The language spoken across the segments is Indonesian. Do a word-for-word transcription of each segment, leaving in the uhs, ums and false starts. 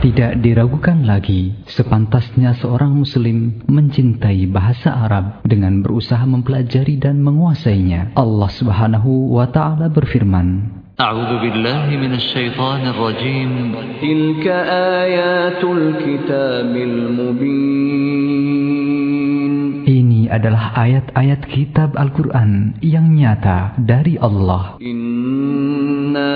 Tidak diragukan lagi, sepantasnya seorang muslim mencintai bahasa Arab dengan berusaha mempelajari dan menguasainya. Allah Subhanahu wa taala berfirman, A'udzu billahi minasy syaithanir rajim. Tilka ayatul kitabil mubin. Ini adalah ayat-ayat kitab Al-Quran yang nyata dari Allah. Inna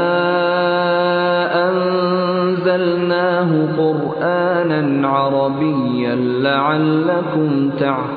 anzalnahu Qur'anan Arabiyyan la'allakum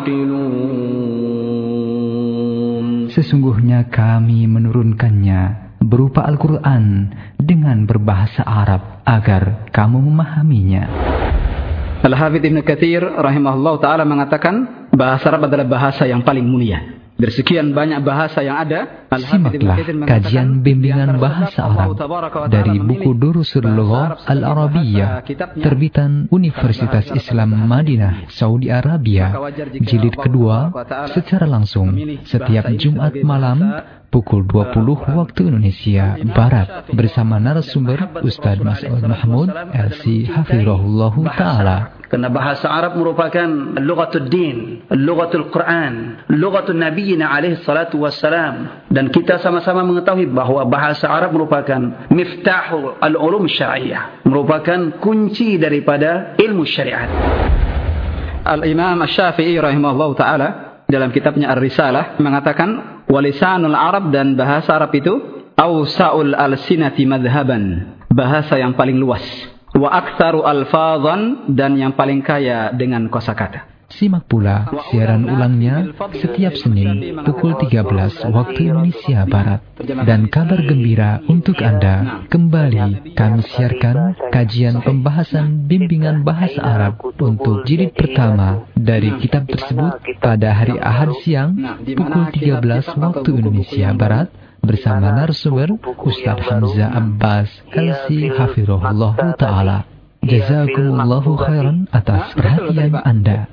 ta'qilun. Sesungguhnya kami menurunkannya berupa Al-Quran dengan berbahasa Arab agar kamu memahaminya. Al-Hafidz Ibnu Katsir rahimahullah ta'ala mengatakan bahasa Arab adalah bahasa yang paling mulia. Dari sekian banyak bahasa yang ada, simaklah kajian bimbingan bahasa Arab dari buku Durusul Lughah Al-Arabiyyah terbitan Universitas Islam Madinah, Saudi Arabia, jilid kedua, secara langsung setiap Jumat malam pukul dua puluh waktu Indonesia Barat bersama narasumber Ustaz Mas'ud Mahmud L C Hafizahullah Ta'ala. Karena bahasa Arab merupakan lughatul din, lughatul Quran, lughatul Nabiyina alaihi salatu wassalam. Dan kita sama-sama mengetahui bahwa bahasa Arab merupakan miftahul al-ulum syar'iyyah, merupakan kunci daripada ilmu syariat. Al-Imam Asy-Syafi'i rahimahullah ta'ala dalam kitabnya Ar-Risalah mengatakan walisanul Arab, dan bahasa Arab itu awsa'ul al-sinati madhhaban, bahasa yang paling luas, wa aktsaru alfadhan, dan yang paling kaya dengan kosakata. Simak pula siaran ulangnya setiap Senin pukul tiga belas waktu Indonesia Barat. Dan kabar gembira untuk Anda, kembali kami siarkan kajian pembahasan bimbingan bahasa Arab untuk jilid pertama dari kitab tersebut pada hari Ahad siang pukul tiga belas waktu Indonesia Barat bersama narasumber Ustaz Hamzah Abbas L C Hafizahullah Ta'ala. Jazakumullahu khairan atas perhatian Anda.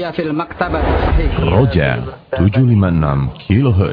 Roja tujuh lima enam kilohertz.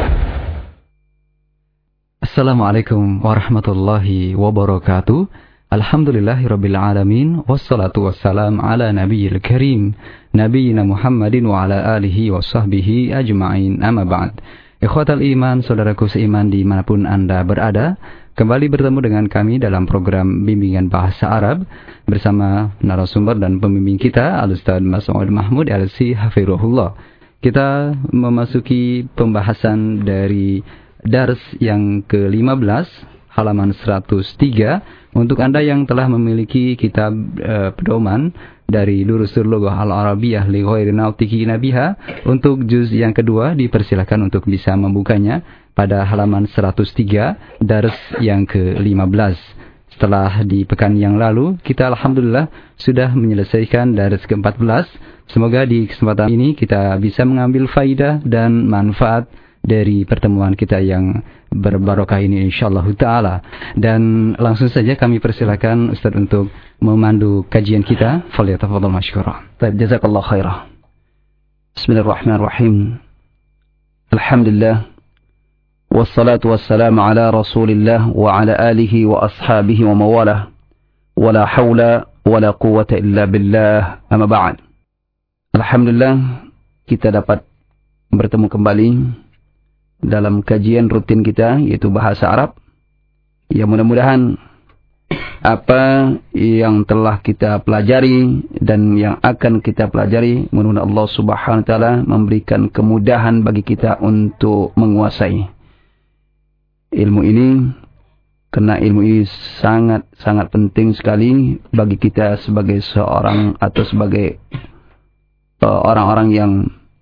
Assalamualaikum warahmatullahi wabarakatuh. Alhamdulillahirabbil alamin, wassalatu wassalam ala nabiyil karim nabiyina Muhammadin wa ala alihi wa sahbihi ajma'in. Amma ba'd. Ikhwatal iman, saudaraku seiman dimanapun Anda berada, kembali bertemu dengan kami dalam program bimbingan bahasa Arab bersama narasumber dan pembimbing kita Al-Ustaz Mas'ud Mahmud L C Hafizahullah. Kita memasuki pembahasan dari dars yang ke lima belas halaman seratus tiga. Untuk Anda yang telah memiliki kitab uh, pedoman dari Durusul Lughah Al-Arabiyyah li ghairi nautiqina biha, untuk juz yang kedua dipersilakan untuk bisa membukanya pada halaman seratus tiga, dars yang ke lima belas. Setelah di pekan yang lalu kita alhamdulillah sudah menyelesaikan dars ke empat belas. Semoga di kesempatan ini kita bisa mengambil faidah dan manfaat dari pertemuan kita yang berbarokah ini insyaallah ta'ala. Dan langsung saja kami persilakan Ustaz untuk memandu kajian kita. Falyatafadhal masykurah. Baik, jazakallahu khairah. Bismillahirrahmanirrahim. Alhamdulillah wassalatu wassalamu ala Rasulillah wa ala alihi wa ashabihi wa mawalah. Wala hawla wala quwwata illa billah. Amma ba'd. Alhamdulillah kita dapat bertemu kembali dalam kajian rutin kita, yaitu bahasa Arab. Ya, mudah-mudahan apa yang telah kita pelajari dan yang akan kita pelajari, mudah-mudahan Allah Subhanahu wa taala memberikan kemudahan bagi kita untuk menguasai ilmu ini, karena ilmu ini sangat sangat penting sekali bagi kita sebagai seorang atau sebagai uh, orang-orang yang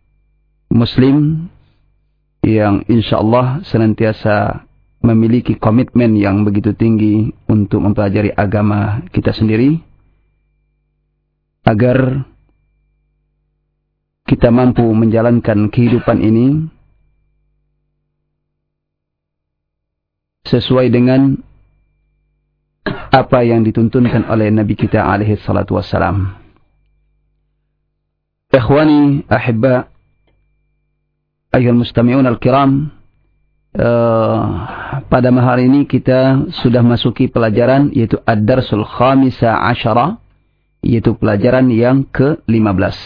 muslim yang insyaallah senantiasa memiliki komitmen yang begitu tinggi untuk mempelajari agama kita sendiri, agar kita mampu menjalankan kehidupan ini sesuai dengan apa yang dituntunkan oleh Nabi kita alaihi salatu wassalam. Ikhwani ahibba, ayyuhal mustami'un al-kiram, uh, pada malam hari ini kita sudah masuki pelajaran yaitu Ad-Darsul Khamisa Asyara, yaitu pelajaran yang ke lima belas.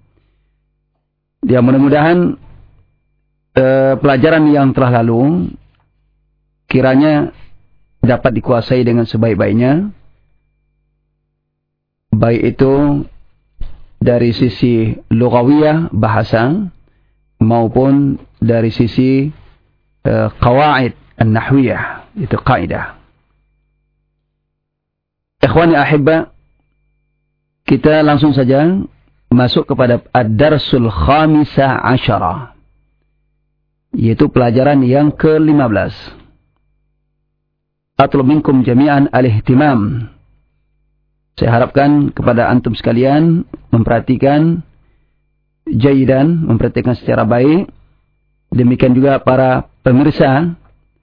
Ya, mudah-mudahan uh, pelajaran yang telah lalu kiranya dapat dikuasai dengan sebaik-baiknya, baik itu dari sisi lughawiyah bahasa maupun dari sisi uh, qawaid an-nahwiyah, itu kaidah. Ikhwani ahibba, kita langsung saja masuk kepada Ad-Darsul Khamisa Asyara, yaitu pelajaran yang ke lima belas. Atlub minkum jami'an al-ihtimam. Saya harapkan kepada antum sekalian memperhatikan jayidan, memperhatikan secara baik. Demikian juga para pemirsa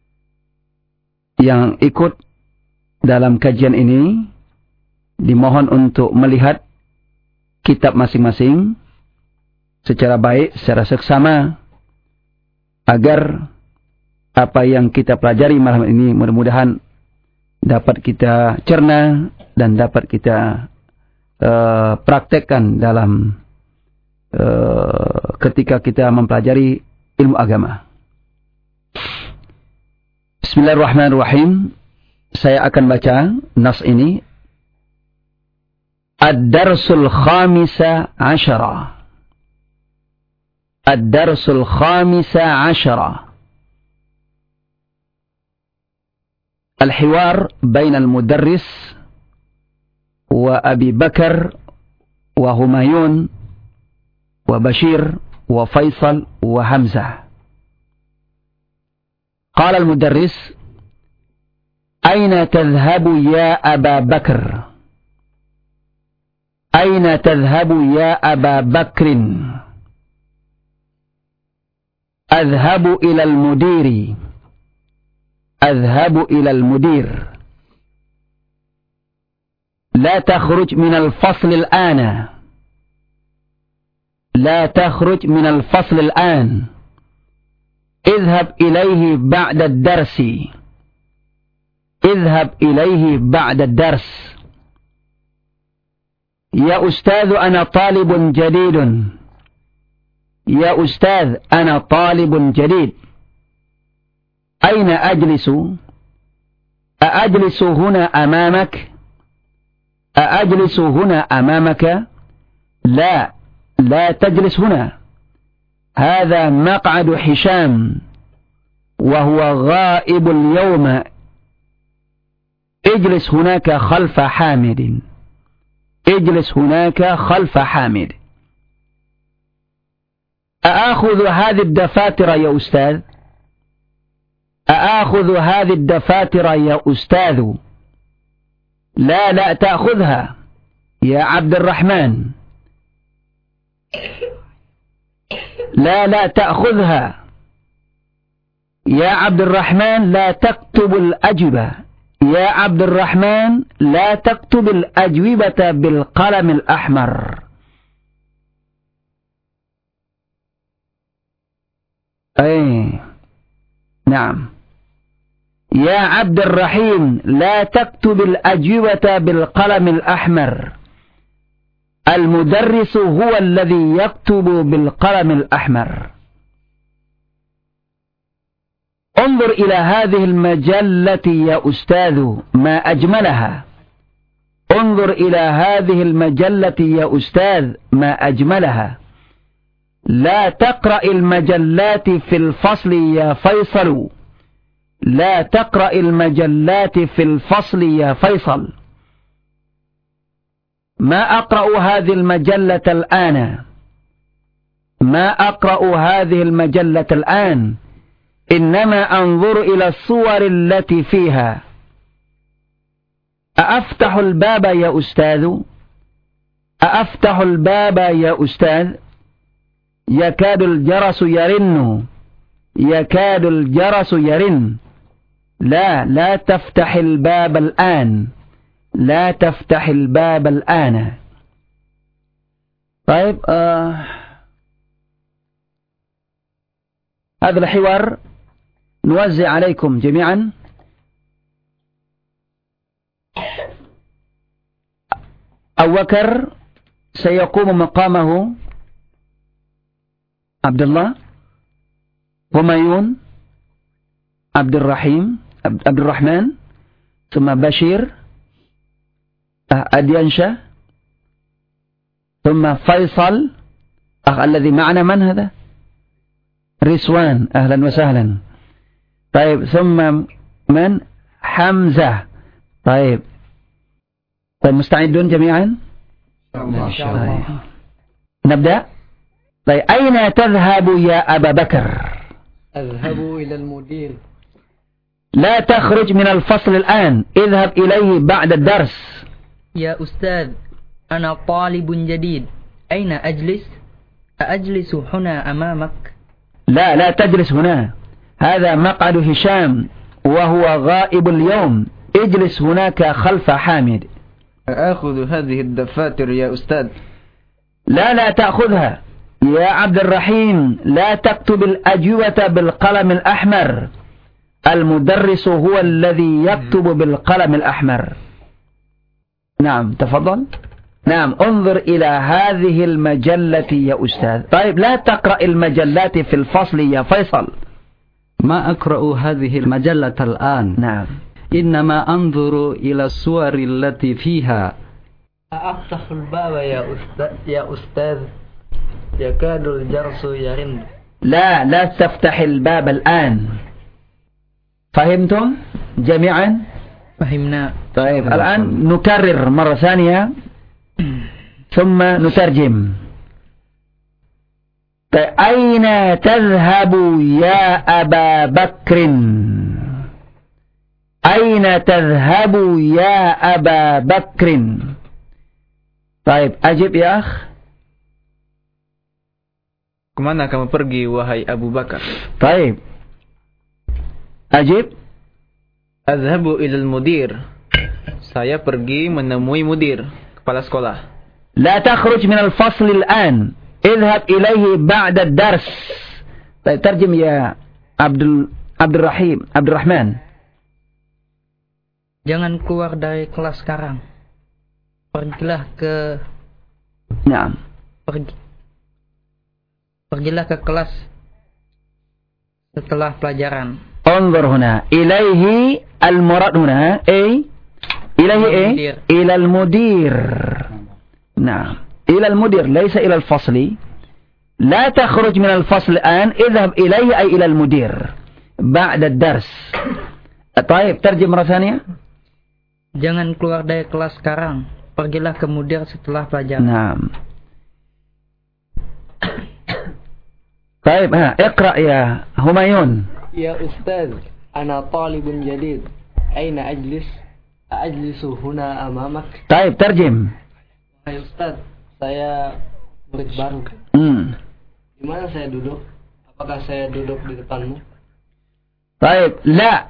yang ikut dalam kajian ini, dimohon untuk melihat kitab masing-masing secara baik, secara seksama, agar apa yang kita pelajari malam ini mudah-mudahan dapat kita cerna dan dapat kita uh, praktekkan dalam uh, ketika kita mempelajari ilmu agama. Bismillahirrahmanirrahim. Saya akan baca nas ini. Ad-Darsul Khamisa Asyara. Ad-Darsul Khamisa Asyara. الحوار بين المدرس وأبي بكر وهمايون وبشير وفيصل وحمزة. قال المدرس: أين تذهب يا أبا بكر؟ أين تذهب يا أبا بكر؟ أذهب إلى المدير. أذهب إلى المدير. لا تخرج من الفصل الآن. لا تخرج من الفصل الآن. اذهب إليه بعد الدرس. اذهب إليه بعد الدرس. يا أستاذ أنا طالب جديد. يا أستاذ أنا طالب جديد. أين أجلس؟ أأجلس هنا أمامك؟ أأجلس هنا أمامك؟ لا، لا تجلس هنا. هذا مقعد هشام وهو غائب اليوم. اجلس هناك خلف حامد. اجلس هناك خلف حامد. أأخذ هذه الدفاتر يا أستاذ؟ أأخذ هذه الدفاتر يا أستاذ؟ لا لا تأخذها يا عبد الرحمن. لا لا تأخذها يا عبد الرحمن. لا تكتب الأجوبة يا عبد الرحمن. لا تكتب الأجوبة بالقلم الأحمر. أي نعم. يا عبد الرحيم لا تكتب الأجوبة بالقلم الأحمر. المدرس هو الذي يكتب بالقلم الأحمر. انظر إلى هذه المجلة يا أستاذ ما أجملها. انظر إلى هذه المجلة يا أستاذ ما أجملها. لا تقرأ المجلات في الفصل يا فيصل. لا تقرأ المجلات في الفصل يا فيصل. ما أقرأ هذه المجلة الآن. ما أقرأ هذه المجلة الآن. إنما أنظر إلى الصور التي فيها. أأفتح الباب يا أستاذ؟ أأفتح الباب يا أستاذ؟ يكاد الجرس يرن. يكاد الجرس يرن. لا لا تفتح الباب الآن. لا تفتح الباب الآن. طيب آه هذا الحوار نوزع عليكم جميعا. أبو بكر سيقوم مقامه عبد الله، هميون، عبد الرحيم عبد الرحمن، ثم بشير، أديانشا، ثم فيصل. أخ الذي معنا من هذا؟ رسوان، أهلا وسهلا. طيب ثم من؟ حمزة. طيب طيب مستعدون جميعا؟ ما شاء الله. طيب. نبدأ. طيب أين تذهب يا أبا بكر؟ أذهب إلى المدير. لا تخرج من الفصل الآن، اذهب إليه بعد الدرس. يا أستاذ أنا طالب جديد، أين أجلس؟ أجلس هنا أمامك؟ لا لا تجلس هنا، هذا مقعد هشام وهو غائب اليوم، اجلس هناك خلف حامد. أخذ هذه الدفاتر يا أستاذ. لا لا تأخذها يا عبد الرحيم، لا تكتب الأجوبة بالقلم الأحمر، المدرس هو الذي يكتب بالقلم الأحمر. نعم تفضل. نعم انظر إلى هذه المجلة يا أستاذ. طيب لا تقرأ المجلات في الفصل يا فيصل. ما أقرأ هذه المجلة الآن. نعم. إنما أنظر إلى الصور التي فيها. أفتح الباب يا أستاذ يا أستاذ يكاد الجرس يرن. لا لا تفتح الباب الآن. فهمتم جميعا؟ فهمنا. طيب الآن نكرر مرة ثانية ثم نترجم. طيب أين تذهب يا أبا بكر؟ أين تذهب يا أبا بكر؟ طيب أجب يا أخ. Kemana kamu pergi wahai Abu Bakar? طيب أجب. Azhabu ilal mudir. Saya pergi menemui mudir, kepala sekolah. لا تخرج من الفصل الآن، اذهب إليه بعد الدرس. طيب ترجم يا عبد عبد الرحيم عبد الرحمن. Jangan keluar dari kelas sekarang. Pergilah ke نعم. pergi Pergilah ke kelas setelah pelajaran. انظر هنا إليه المراد هنا أي إليه إيه؟ إلى المدير. نعم إلى المدير ليس إلى الفصل. لا تخرج من الفصل الآن، اذهب إليه أي إلى المدير بعد الدرس. طيب ترجم مرة ثانية. Jangan keluar dari kelas sekarang. Pergilah ke mudir setelah pelajaran. نعم. طيب ها اقرأ يا هميون. يا أستاذ أنا طالب جديد، أين أجلس؟ أجلس هنا أمامك. طيب ترجم. يا أستاذ saya murid baru. Hmm. Di mana saya duduk? Apakah saya duduk di depanmu? طيب لا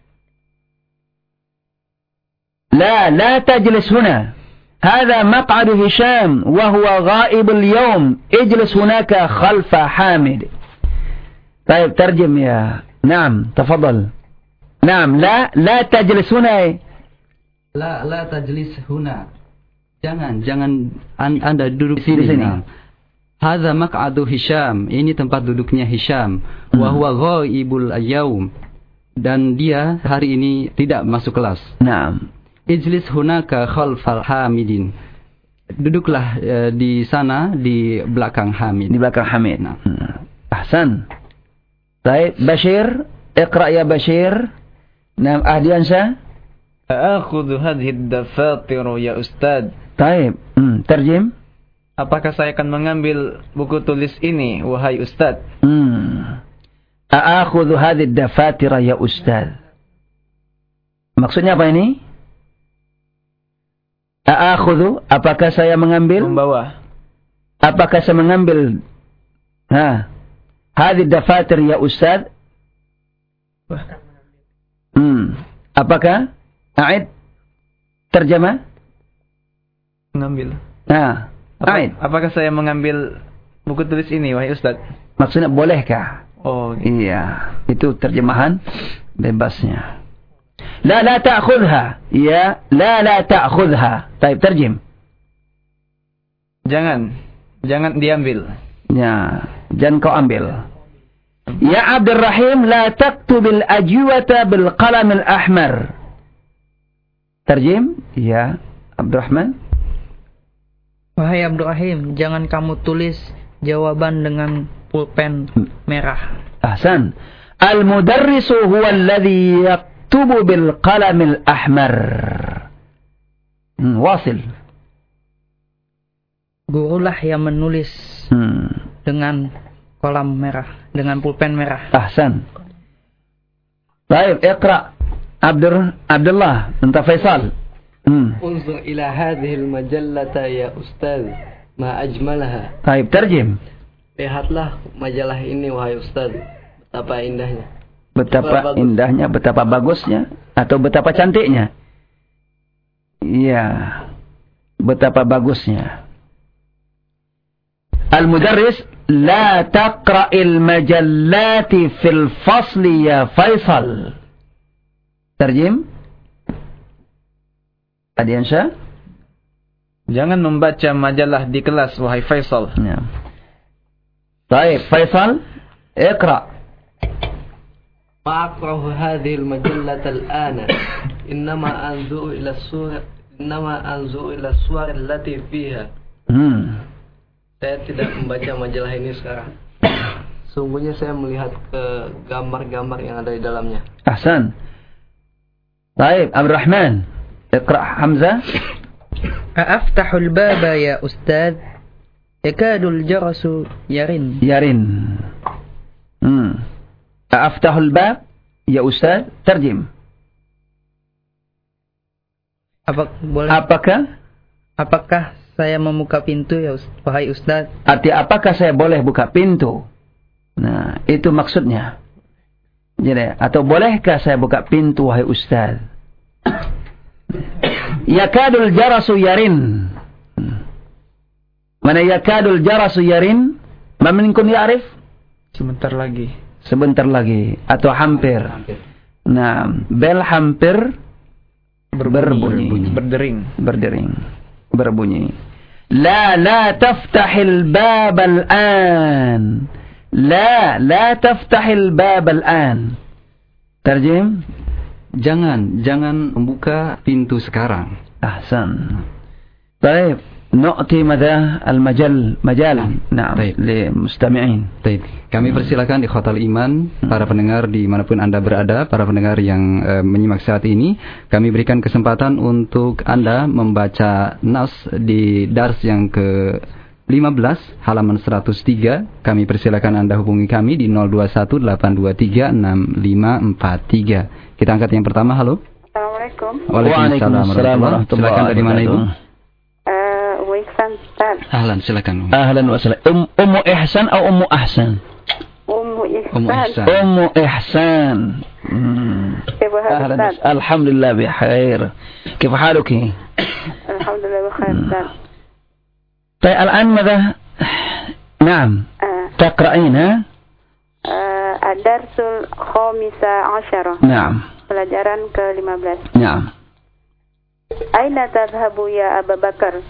لا لا تجلس هنا، هذا مقعد هشام وهو غائب اليوم، اجلس هناك خلف حامد. طيب ترجم يا نعم تفضل. نعم لا لا تجلس هنا. لا لا تجلس هنا. Jangan jangan Anda duduk di sini. Nah. Hadza maq'adu Hisham, ini tempat duduknya Hisham. Hmm. Wa huwa ghaibul yaum, dan dia hari ini tidak masuk kelas. Naam. Ijlis hunaka khalfal Hamidin. Duduklah uh, di sana di belakang Hamid. Di belakang Hamid. Nah. Hmm. Ahsan. Baik, Bashir, iqra ya Bashir. Naam, Ahdiansyah. A'khudhu hadhihi ad-dafatir ya Ustaz. Baik, hmm, terjem. Apakah saya akan mengambil buku tulis ini wahai Ustaz? Hmm. A'khudhu hadhihi ad-dafatir ya Ustaz. Maksudnya apa ini? A'khudhu, apakah saya mengambil? Membawa. Apakah saya mengambil? Ha. Hadhihi ad-dafatir ya Ustaz. Hmm. Apakah? A'id. Terjemah. Mengambil. Nah. Apa, A'id. apakah saya mengambil buku tulis ini wahai Ustaz? Maksudnya bolehkah? Oh, gitu. Iya, itu terjemahan bebasnya. La la ta'khudha. Ya, la la ta'khudha. Baik, terjem. Jangan, jangan diambil. Ya, jangan kau ambil. Ya Abdurrahim, la taktubil ajwata bil qalam al ahmar. Terjem. Ya Abdurrahman. Wahai Abdurrahim, jangan kamu tulis jawaban dengan pulpen merah. Ahsan. Al-mudarrisu huwa alladhi yaktubu bil qalam al ahmar. Hmm, wasil. Gurulah yang menulis hmm. dengan kolam merah, dengan pulpen merah. Ahsan. Baik, iqra. Abdur Abdullah, anta Faisal. Hmm. Unzur ila hadhihi al-majallata ya ustaz, ma ajmalaha. Baik, terjem. Lihatlah majalah ini wahai ustaz, betapa indahnya. Betapa betapa indahnya, betapa bagusnya, atau betapa cantiknya? Iya. Betapa bagusnya. Al-mudarris, la taqra'il majallati fil fasli ya Faisal. Terjem. Adiansya. Jangan membaca majalah di kelas, wahai Faisal. Ya. Baik, Faisal, iqra. Ma aqra'u hadhihi al-majallata al-ana. Innama anzuru ila as-suwar, innama anzuru ila as-suwar allati fiha. Hmm. Saya tidak membaca majalah ini sekarang. Sungguhnya saya melihat ke gambar-gambar yang ada di dalamnya. Ahsan. Baik, Abdurrahman. Iqra Hamzah. Aaftahul baba ya ustaz. Yakadul jarasu yarin. Yarin. Hmm. Aaftahul bab ya ustaz. Terjem. Apa boleh? Apakah? Apakah saya membuka pintu ya wahai ustaz? Arti apakah saya boleh buka pintu? Nah, itu maksudnya. Jadi, atau bolehkah saya buka pintu wahai ustaz? Yakadul jarasu yarin. Mana yakadul jarasu yarin? Ma minkum ya'rif? Sebentar lagi. Sebentar lagi atau hampir. Nah, bel hampir berbunyi, berdering, berdering, berbunyi. La la taftahil bab al-an. La la taftahil bab al-an. Terjem. Jangan, jangan membuka pintu sekarang. Ahsan. Baik, nu'ti madha al-majal, majalan. Naam, li mustami'in. Baik, kami persilakan di Khotal Iman, para pendengar dimanapun Anda berada, para pendengar yang e, menyimak saat ini, kami berikan kesempatan untuk Anda membaca nas di dars yang ke lima belas, halaman seratus tiga. Kami persilakan Anda hubungi kami di nol dua satu delapan dua tiga enam lima empat tiga. Kita angkat yang pertama, halo. Assalamualaikum. Waalaikumsalam warahmatullahi wabarakatuh. Silakan dari mana Ibu? Eh, Ummu Ihsan, Ustaz. Ahlan, silakan. Ahlan wa sahlan. Um, Ummu Ihsan atau Ummu Ahsan? Ummu Ihsan. Ummu Ihsan. Ummu Ihsan. Hmm. Ahlan. Alhamdulillah bikhair. Kif haluki? Alhamdulillah bikhair, Ustaz. طيب الآن ماذا؟ نعم تقرأين ها؟ Ad-Darsul Khomisa Asyara. نعم. Pelajaran ke lima belas. نعم. Aina tadhhabu ya Abu Bakar?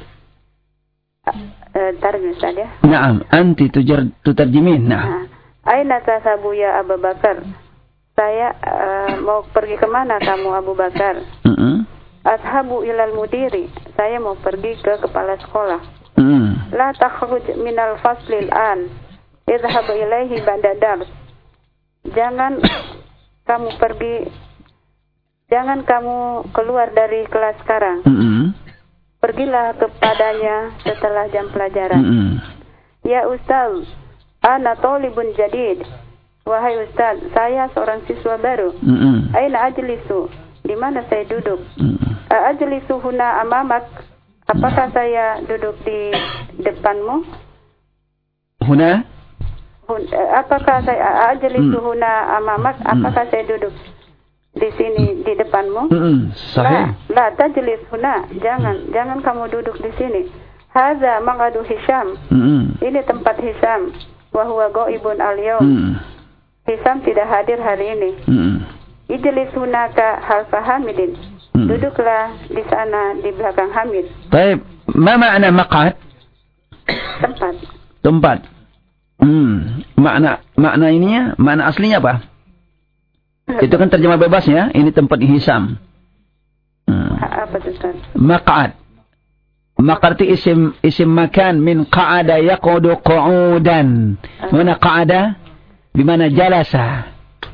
Tarjum Ustaz ya. نعم. أنت تجر تترجمين. نعم. Aina tadhhabu ya Abu Bakar? Saya uh, mau pergi kemana kamu Abu Bakar? Mm-hmm. Adhabu ilal mudiri. Saya mau pergi ke kepala sekolah. Mm. La takhruj minal faslil an. Idhhab ilaihi ba'da dars. Jangan kamu pergi, jangan kamu keluar dari kelas sekarang. Mm-hmm. Pergilah kepadanya setelah jam pelajaran. Mm-hmm. Ya Ustaz, ana talibun jadid. Wahai Ustaz, saya seorang siswa baru. Mm-hmm. Aina ajlisu? Di mana saya duduk? Mm-hmm. Ajlisu huna amamak? Apakah saya duduk di depanmu? Huna? Hun, apakah saya ajlisu huna amamak? Apakah saya duduk di sini di depanmu? Hmm, sahih. La, la tajlis huna. Jangan, jangan kamu duduk di sini. Hadza maqadu Hisham. Hmm. Ini tempat Hisham. Wa huwa ghaibun al-yawm. Hmm. Hisam tidak hadir hari ini. Hmm. Ijlis hunaka halfa Hamidin. Hmm. Duduklah di sana di belakang Hamid. Baik, ma makna maq'ad? Tempat. Tempat. Hmm. Makna makna ininya, makna aslinya apa? Itu kan terjemah bebasnya. Ini tempat Hisam. Hmm. Apa itu, Ustaz? Maq'ad. Maq'ad itu isim isim makan min qa'ada yaqudu qu'udan. Mana qa'ada? Bimana jalasa.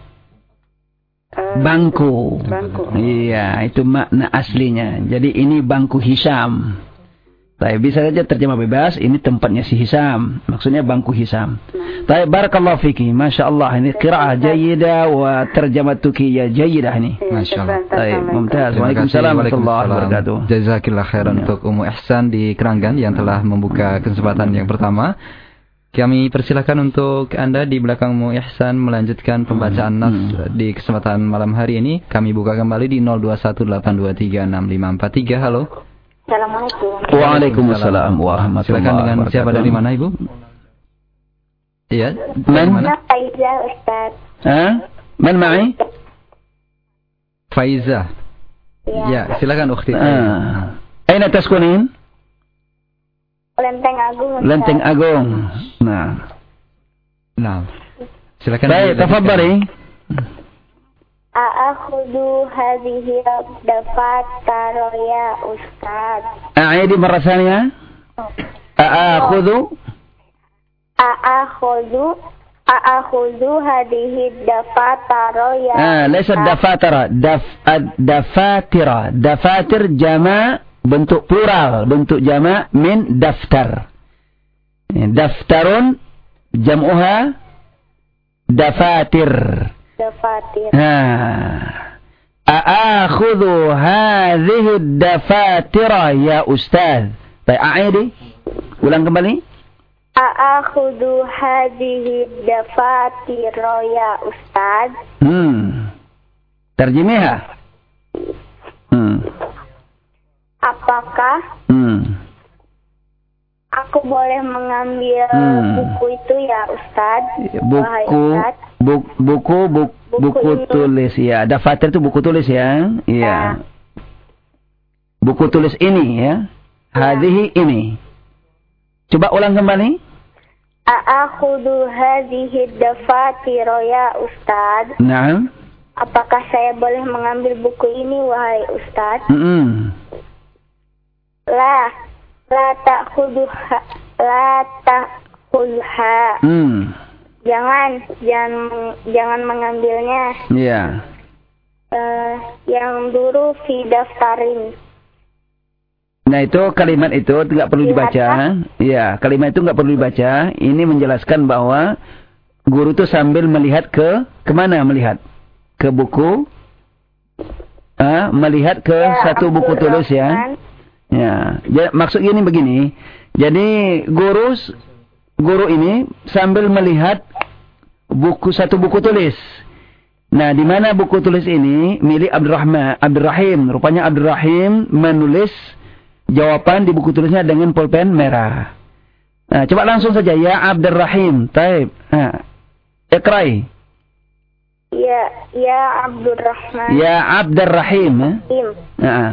Bangku. Bangku. Iya, itu makna aslinya. Jadi ini bangku Hisam. Tapi bisa saja terjemah bebas, ini tempatnya si Hisam. Maksudnya bangku Hisam. Tapi barakallahu fiki, Masya Allah. Ini qira'ah jayidah wa terjematuki ya jayidah ini. Masya Allah. Baik, mumtaz. Waalaikumsalam warahmatullahi wabarakatuh. Jazakillah khairan untuk Ummu Ihsan di Keranggan yang telah membuka kesempatan yang pertama. Kami persilakan untuk Anda di belakang Ummu Ihsan melanjutkan pembacaan nas di kesempatan malam hari ini. Kami buka kembali di nol dua satu delapan dua tiga enam lima empat tiga. Halo. Assalamualaikum. Waalaikumsalam warahmatullahi Silakan dengan wabarakatuh. siapa dari mana Ibu? Iya. Dari Man? mana? Faiza, Ustaz. Ha? Man ma'i? Faiza. Ya, silakan ukhti. Ah. Aina taskunin? Lenteng Agung, Ustaz. Lenteng Agung. Nah. Nah. Silakan. Baik, tafadhali. A'akhudu hadhihi dafatar ya Ustaz. A'idi marra thaniya. A'akhudhu A'akhudu A'akhudu hadhihi dafatar ya. Ah, laysa dafatara, daf dafatira. Dafatir jama' bentuk plural, bentuk jama' min daftar. Daftarun jam'uha dafatir. Dafatir. Ah. A'akhudhu hadhihi dafatira ya Ustaz. Baik, a'idi. Ulang kembali. A'akhudu hadhihi dafatir ya Ustaz. Hmm. Terjemihah. Hmm. Apakah Hmm. aku boleh mengambil Hmm. buku itu ya Ustaz? Wahai Buku Ustaz. bu- buku buku, Buku buku ini. tulis ya. Dafatir itu buku tulis ya. Iya. Ya. Buku tulis ini ya. Hadhihi ini. Coba ulang kembali. A'akhudu hadhihi dafatir ya Ustaz. Naam. Apakah saya boleh mengambil buku ini wahai Ustaz? Mm-mm. La la ta'khudha la ta'khudha. Hmm. Jangan jangan jangan mengambilnya. Iya. Eh, yang dulu fi daftarin. Nah itu kalimat itu tidak perlu dibaca. Iya, kalimat itu nggak perlu dibaca. Ini menjelaskan bahwa guru itu sambil melihat ke kemana melihat? Ke buku. Ah, melihat ke Ya, satu buku Abdul tulis ya. Rahman. Ya, ya, maksud ini begini. Jadi guru guru ini sambil melihat buku satu buku tulis. Nah, di mana buku tulis ini milik Abdurrahman, Abdurrahim. Rupanya Abdurrahim menulis jawaban di buku tulisnya dengan pulpen merah. Nah, coba langsung saja ya Abdurrahim. Taib. Nah, ikrai. Ya, ya Abdurrahman. Ya Abdurrahim. Eh? Im. Nah.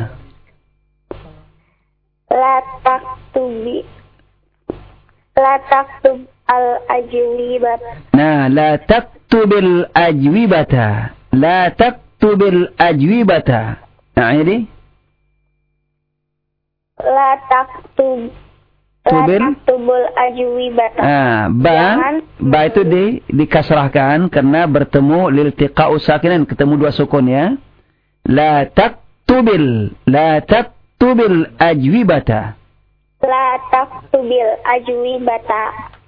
La taktubi La taktub al-ajwibat. Nah, la taktubil ajwibata. La taktubil ajwibata. Nah, ini. La taktub La Tubil. taktubul ajwibata. Ah, ba, Jangan ba itu di dikasrahkan karena bertemu liltiqa'u sakinan, ketemu dua sukun ya. La taktubil, la taktubil ajwibata. La taktubil ajwibata.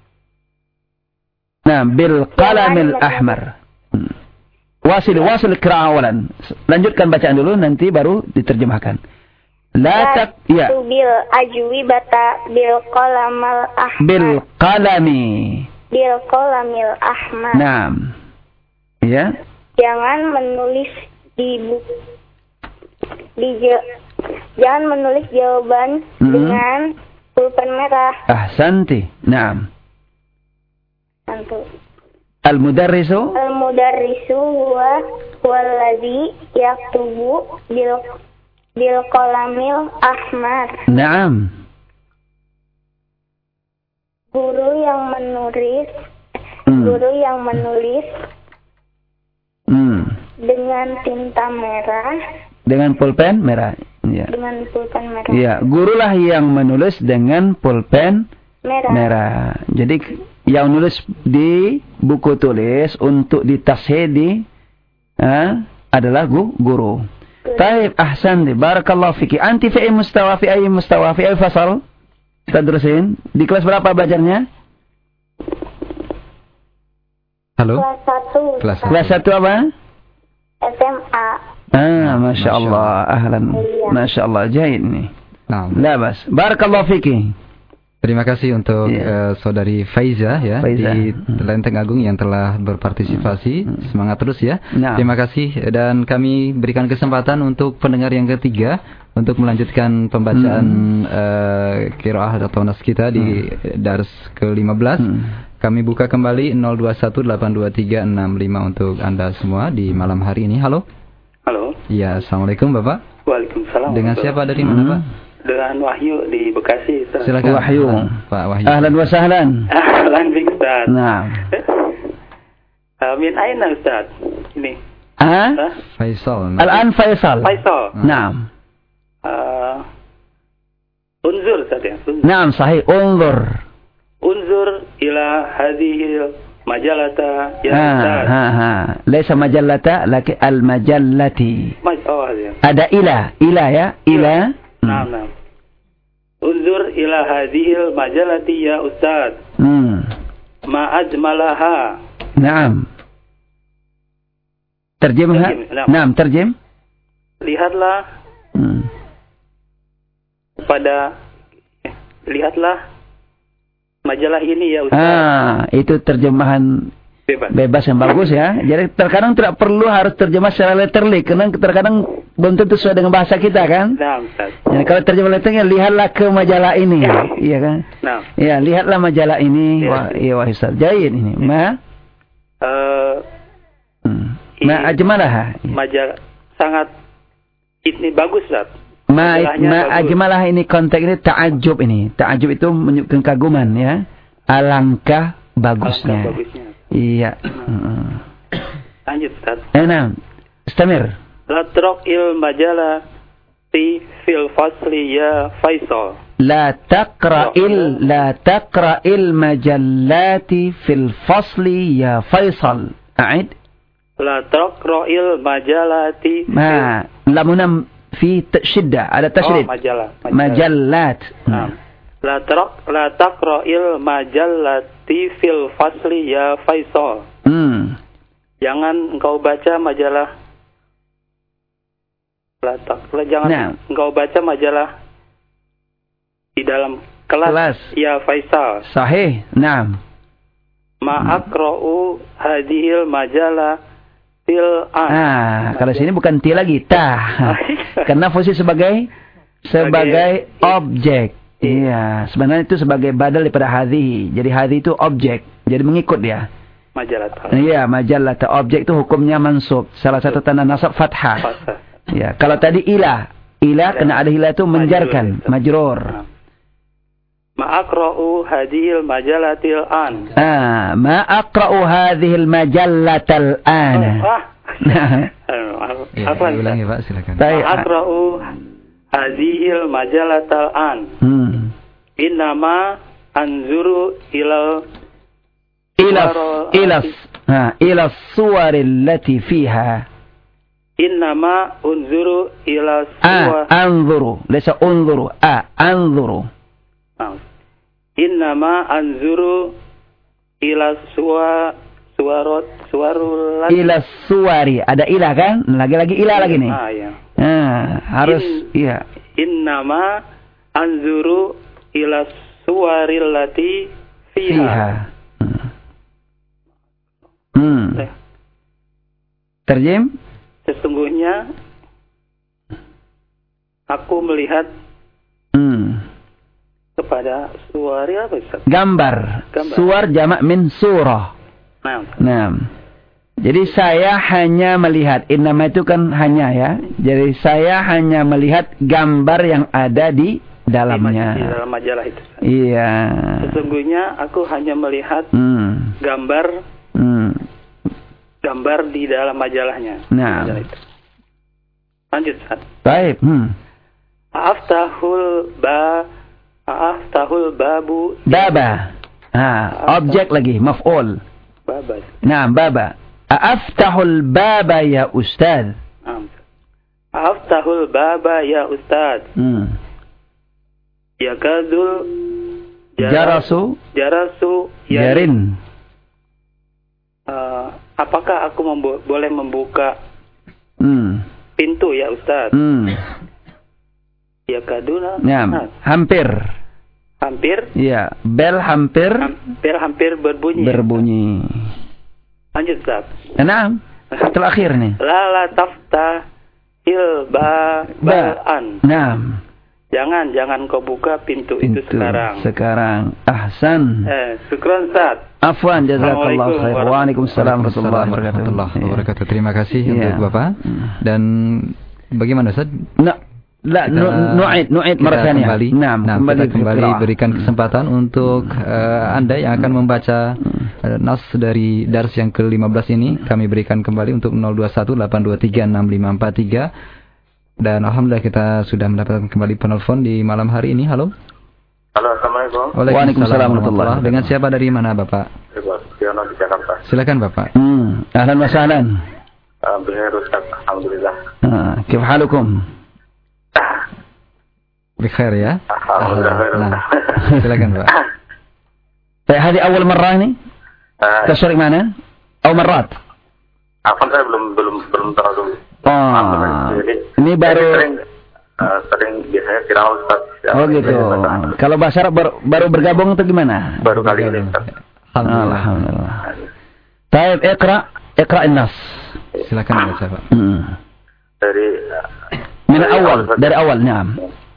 Nah, bil qalamil ahmar. Hmm. Wasil, wasil qira'ah awalan. Lanjutkan bacaan dulu nanti baru diterjemahkan. La tak ya taktubil ajwibata bil qalamal ahmar. bil qalami. Bil qalamil ahmar. Naam. Ya. Jangan menulis di buku di ja- jangan menulis jawaban Hmm. dengan pulpen merah. Ahsanti. Naam. Tentu. Al-mudarrisu Al-mudarrisu huwa huwallazi yaktubu bil bil qalamil ahmar. Naam. Guru yang menulis Hmm. guru yang menulis Hmm. dengan tinta merah, Dengan pulpen merah. Ya. dengan pulpen merah. Iya, gurulah yang menulis dengan pulpen Merah. merah. Jadi yang nulis di buku tulis untuk ditasheh di ha, adalah gu, guru. Taib, ahsan, barakallahu fiki. Anti fi mustawa fi ayyi mustawa fi ayyi fasal? Tadrusin. Di kelas berapa belajarnya? Halo? Kelas satu. Kelas satu. Kelas satu apa? S M A. Ah, Masya Allah. Ahlan. Masya Allah. Jahid nih. Nah, Labas. Barakallahu fiki. terima kasih untuk Yeah. uh, saudari Faiza ya Faiza. di Lenteng Agung yang telah berpartisipasi. Semangat terus ya. Nah. Terima kasih dan kami berikan kesempatan untuk pendengar yang ketiga untuk melanjutkan pembacaan uh, qiraah atau nas kita di dars ke lima belas. Kami buka kembali nol dua satu delapan dua tiga enam lima untuk Anda semua di malam hari ini. Halo. Halo. Ya, assalamualaikum Bapak. Waalaikumsalam. Dengan siapa dari mana Pak? Dengan Wahyu di Bekasi, Ustaz. Silakan. Wahyu. Pak Wahyu. Ahlan wa sahlan. Ahlan bik, Ustaz. Nah. Uh, min aina, Ustaz? Ini. Ah? Hah? Faisal. Al-an Faisal. Faisal. Naam. Uh, unzur, Ustaz ya. Unzur. Naam, sahih. Unzur. Unzur ila hadhihi majalata ya Ha, Ustaz. ha, ha. Laisa majallata, lakin al-majallati. Maj oh, ya. Ada ila. Ila ya. Ila. Naam, naam. Unzur ila hadhihi majalati ya Ustaz. Hmm. Ma ajmalaha. Naam. Terjemah. Terjem, naam. Naam, terjem. Lihatlah Hmm. pada eh, lihatlah majalah ini ya Ustaz. Ah, itu terjemahan Bebas. bebas yang bagus ya. Jadi terkadang tidak perlu harus terjemah secara letterly, karena terkadang belum tentu sesuai dengan bahasa kita kan. Nah, Ustaz. Jadi kalau terjemah letternya lihatlah ke majalah ini, iya kan? Nah, Ya, lihatlah majalah ini. Ya. Wah, iya wah Ustaz. Jahit ini. Ma, eh hmm. ma ajmalah. majalah sangat ini bagus, Ustaz. Ma, Majalahnya ma bagus. ajmalah ini konteks ini ta'ajub ini. Ta'ajub itu menunjukkan kaguman ya. Alangkah bagusnya. Alangkah bagusnya. Iya. Heeh. Lanjut, Ustaz. Eh, nah. Istamir. Latrok il majalah fi fil fasli ya Faisal. لا تقرأ ال لا تقرأ المجلات في الفصل يا فيصل. أعد. Latrok roil majalati. ما لمنا في شدة على Oh, تشديد. majalah. مجلات. Nah. Latrok latak roil majalati fil fasli ya Faisal. Hmm. Jangan engkau baca majalah latak. Jangan Nah. engkau baca majalah di dalam kelas, Kelas. ya Faisal. Sahih. Naam. Ma'akra'u hadhil majalah fil an. Ah, kalau sini bukan ti lagi, ta. Karena fungsi sebagai sebagai objek. Iya, sebenarnya itu sebagai badal daripada hadhi. Jadi hadhi itu objek. Jadi mengikut dia. Majalah. Iya, majalah objek itu hukumnya mansub. Salah satu tanda nasab fathah. Fathah. Ya, kalau tadi ilah, ilah kena ada ilah itu menjarkan, majrur. Ma'akra'u hadhil majalatil an. Ah, ma aqra'u hadhil majallatal ana. Ya, Apa? ulangi Pak, silakan. Ma'akra'u hadhil majalatal an. Hmm. Innama anzuru ilal Ilas, ilas, ha, ilas suwaril lati fiha. Innama unzuru ila Ah, suwa. anzuru, laysa unzuru, ah, anzuru. Ah. Innama anzuru ila suwa suwarot suwarul Ila suwari, ada ilah kan? Lagi-lagi ilah lagi nih. Ah, ya. Ah, harus In- iya. Innama anzuru ila suwaril lati fiha. Fiha. Hmm. Hmm. Eh, Terjem? Sesungguhnya aku melihat Hmm. kepada suwari apa Ustaz? Gambar. Gambar. Suwar jamak min surah. Nah. Nah. Jadi saya hanya melihat, innama itu kan hanya ya. Jadi saya hanya melihat gambar yang ada di dalamnya. Di dalam majalah itu. Iya. Sesungguhnya aku hanya melihat hmm. gambar hmm. gambar di dalam majalahnya. Nah. Majalah itu. Lanjut, Ustaz. Baik. Hmm. Aftahul ba aftahul babu baba. Ah, objek lagi, maf'ul. Baba. Nah, baba. Aftahul baba ya Ustaz. Aftahul baba ya Ustaz. Hmm. Yakadul jarasu jarasu yarin. Uh, apakah aku membu boleh membuka hmm. pintu ya Ustaz? Hmm. Yakaduna. Ya, hampir. Hampir? Iya, bel hampir. Bel hampir berbunyi. Berbunyi. Lanjut, Ustaz. Nah, terakhir nih. La tafta il ba ba'an. Nah. Jangan, jangan kau buka pintu, pintu itu sekarang. Sekarang. Ahsan. Eh, syukran, Ustaz. Afwan, jazakallahu khair. Waalaikumsalam warahmatullahi wabarakatuh. Terima kasih ya. untuk Bapak. Dan bagaimana, Ustaz? Nah. La, nu'id, nu'id marahnya. Kembali, nah, nah kita kembali berikan kesempatan untuk uh, Anda yang akan membaca uh, nas dari dars yang ke lima belas ini. Kami berikan kembali untuk nol dua satu delapan dua tiga enam lima empat tiga. Dan alhamdulillah kita sudah mendapatkan kembali penelpon di malam hari ini. Halo. Halo, Assalamualaikum. Waalaikumsalam warahmatullahi wabarakatuh. Dengan siapa, dari mana Bapak? Siono di Jakarta. Silakan Bapak. Hmm, ahlan wa sahlan. Alhamdulillah, Ustaz. Alhamdulillah. Ah, kif halukum? Bikhair ya. Alhamdulillah. Nah, silakan Pak. Baik, hari awal marrah ini? Uh, Tasyarik mana? Atau marrat? Afwan, saya belum belum belum terlalu. Oh. Jadi, ini baru sering, uh, sering biasanya viral Ustaz. Oh gitu. Kalau bahasa Arab baru, baru bergabung atau gimana? Baru kali ini Ustaz. Alhamdulillah. Alhamdulillah. Baik, iqra, iqra an-nas. Silakan baca Pak. Hmm. Dari من الأول dari awal نعم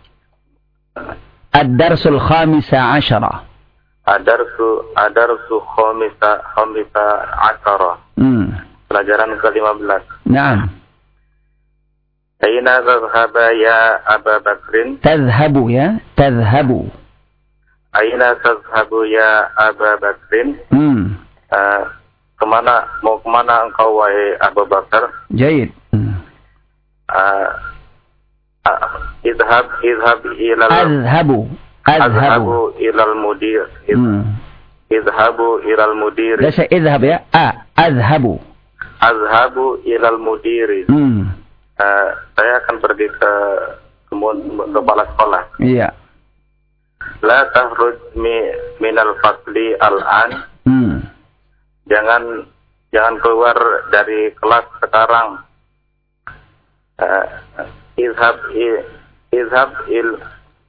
الدرس الخامس عشرة الدرس الدرس خامس خامس عشرة pelajaran ke lima belas. نعم أين تذهب يا أبا بكر تذهب يا تذهب أين تذهب يا أبا بكر uh, kemana mau kemana engkau wahai Abu Bakar? جيد uh, idhab idhab ilal adhabu adhabu ilal mudir idhabu ilal mudir Dasa idhab ya a adhabu adhabu ilal mudir hmm. uh, saya akan pergi ke kepala sekolah. Iya. La tahruj mi minal fasli al-an hmm. jangan jangan keluar dari kelas sekarang. uh, Izhab il, izhab il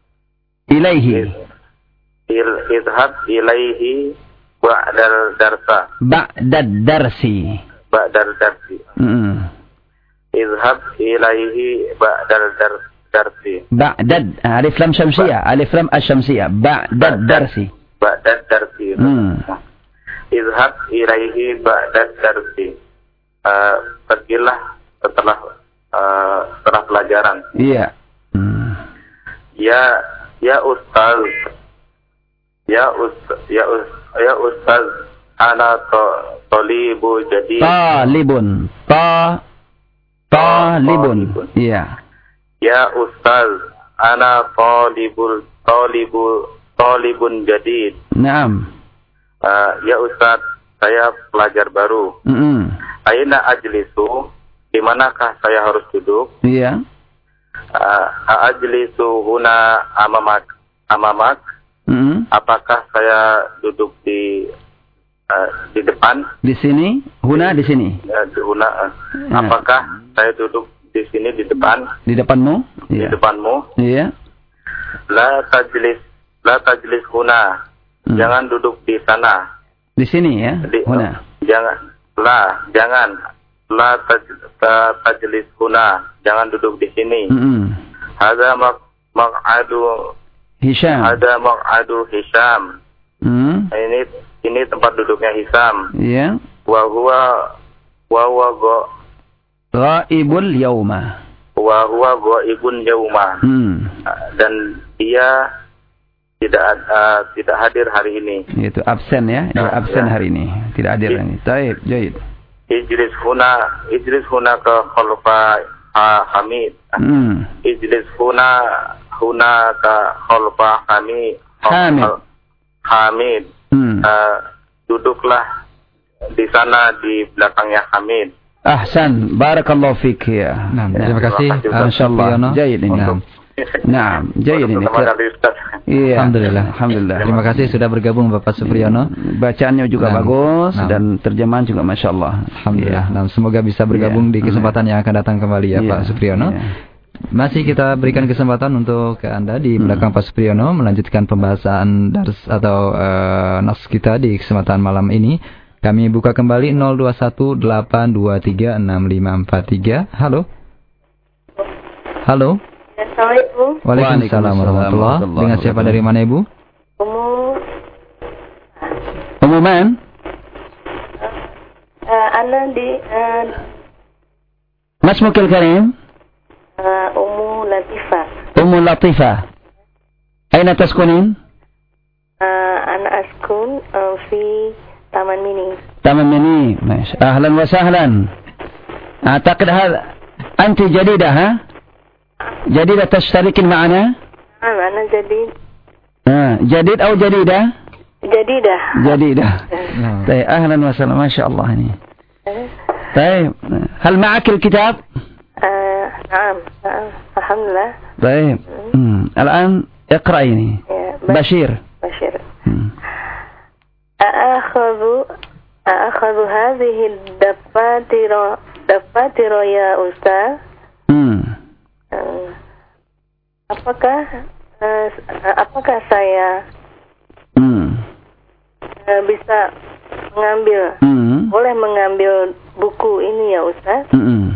ilaihi il izhab ilaihi ba'dal darsa ba'dad darsi ba'dal darsi mm. izhab ilaihi ba'dal dar, darsi ba'dad alif lam syamsiyah alif lam asyamsiyah ba'dad darsi ba'dad darsi mm. izhab ilaihi ba'dad darsi uh, pergilah setelah Uh, setelah pelajaran. Iya. Hmm. Ya, ya Ustaz. Ya Ustaz, ya Ustaz, ya Ustaz. Ana to, tolibu jadi. Talibun. Ta. Talibun. Iya. Ya Ustaz. Ana tolibul, tolibu, tolibun jadi. Naam. Uh, ya Ustaz, saya pelajar baru. Mm -hmm. Aina ajlisu. Di manakah saya harus duduk? Iya. Uh, ajlisu huna amamak amamak. Mm-hmm. Apakah saya duduk di uh, di depan? Di sini? Huna di sini? Uh, di huna. Uh, ya. Apakah saya duduk di sini di depan? Di depanmu? Di iya. depanmu? Iya. La tajlis la tajlis huna. Hmm. Jangan duduk di sana. Di sini ya? Di, huna. Uh, jangan. La, jangan. La taj, tajlis huna. Jangan duduk di sini. Mm-hmm. Hada mak maq'adu Hisham. Hada maq'adu Hisham. Mm-hmm. Ini ini tempat duduknya Hisam. Iya. Wa huwa wa huwa go ghaibul yauma. Wa huwa ghaibun yauma. Hmm. Dan dia tidak uh, tidak hadir hari ini. Itu absen ya, dia Nah, absen ya. hari ini, tidak hadir hari ini. Baik, jaid. Ijlis huna ijlis huna ke khalfa ha, Hamid. Hmm. Ijlis huna huna ke khalfa Hamid. Hamid. Hamid. Hmm. Uh, duduklah di sana di belakangnya Hamid. Ahsan, barakallahu fik ya. Nah, terima kasih. Masyaallah. Jaid ini. Nah. Nah, jaid ini. Iya. Alhamdulillah. Alhamdulillah. Terima kasih sudah bergabung Bapak Supriyono. Bacaannya juga Nah, bagus nah. dan terjemahan juga Masya Allah. Alhamdulillah. Nah, semoga bisa bergabung di kesempatan yang akan datang kembali ya Iya. Pak Supriyono. Iya. Masih kita berikan kesempatan untuk ke Anda di belakang Pak Supriyono melanjutkan pembahasan dars atau uh, nas kita di kesempatan malam ini. Kami buka kembali nol dua satu delapan dua tiga enam lima empat tiga. Halo. Halo. Assalamualaikum. Waalaikumsalam warahmatullahi wabarakatuh. Dengan siapa dari mana Ibu? Umu Umu man? uh, Ana di uh, Mas Mukil Karim? uh, Umu Latifah. Umu Latifah. Aina taskunin? Uh, Ana askun uh, fi Taman Mini. Taman Mini. Masya. Ahlan wa sahlan. أعتقد هذا أنت جديدة ها؟ جديدة تشترك معنا؟ نعم أنا جديد. آه. جديد أو جديدة؟ جديدة. جديدة. طيب أهلا وسهلا ما شاء الله هني. طيب هل معك الكتاب؟ آه نعم نعم الحمد لله. طيب مم. الآن اقرأيني. بشير. بشير. أأخذ أأخذ هذه الدفاتر دفاتر يا أستاذ؟ Hmm. Uh, apakah uh, apakah saya Hmm. uh, bisa mengambil Hmm. boleh mengambil buku ini ya Ustaz? Hmm.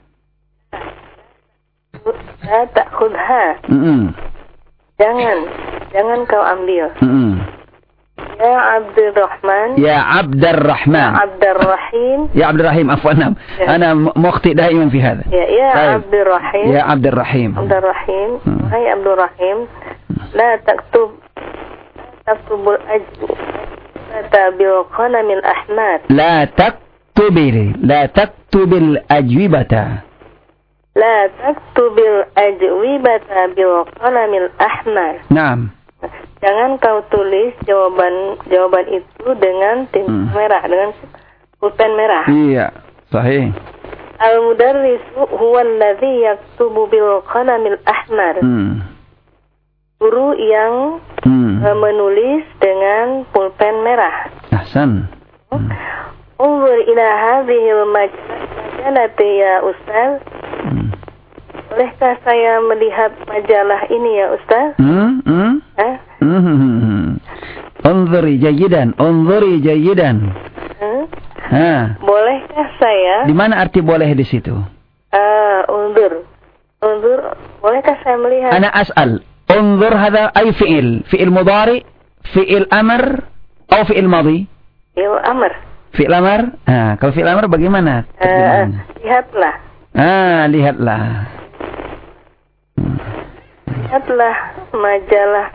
La ta'khudha. Hmm. Jangan jangan kau ambil. Hmm. Ya Abdurrahman. يا عبد الرحمن. Ya Abdurrahim. يا عبد الرحيم عفوا نعم أنا مخطئ دائما في هذا. Ya ya طيب. Abdurrahim. يا عبد الرحيم. Abdurrahim. Hai Abdurrahim. La taktub taktubul ajwibata bil qalamil ahmar. لا تكتب لا تكتب الأجوبة. لا تكتب الأجوبة بالقلم الأحمر. نعم. Jangan kau tulis jawaban jawaban itu dengan tinta Hmm. merah, dengan pulpen merah. iya صحيح. Al-mudarrisu huwa alladhi yaktubu bil qalamil ahmar. Hmm. Guru yang Hmm. uh, menulis dengan pulpen merah. أحسن. Unzur ila hadhihi al-majalati ya Ustaz. Hmm. Bolehkah saya melihat majalah ini ya Ustaz? Hmm. Hmm. Hah? Hmm. انظري جيدا انظري جيدا. Hmm? ها. Bolehkah saya? Di mana arti boleh di situ? Ah, undur. Undur. Bolehkah saya melihat? أنا أسأل انظر هذا أي فعل فعل مضارع فعل أمر أو فعل ماضي؟ Il amr. Fi'il amar? Nah, kalau fi'il amar bagaimana? Uh, lihatlah. Ah, lihatlah. Hmm. Lihatlah majalah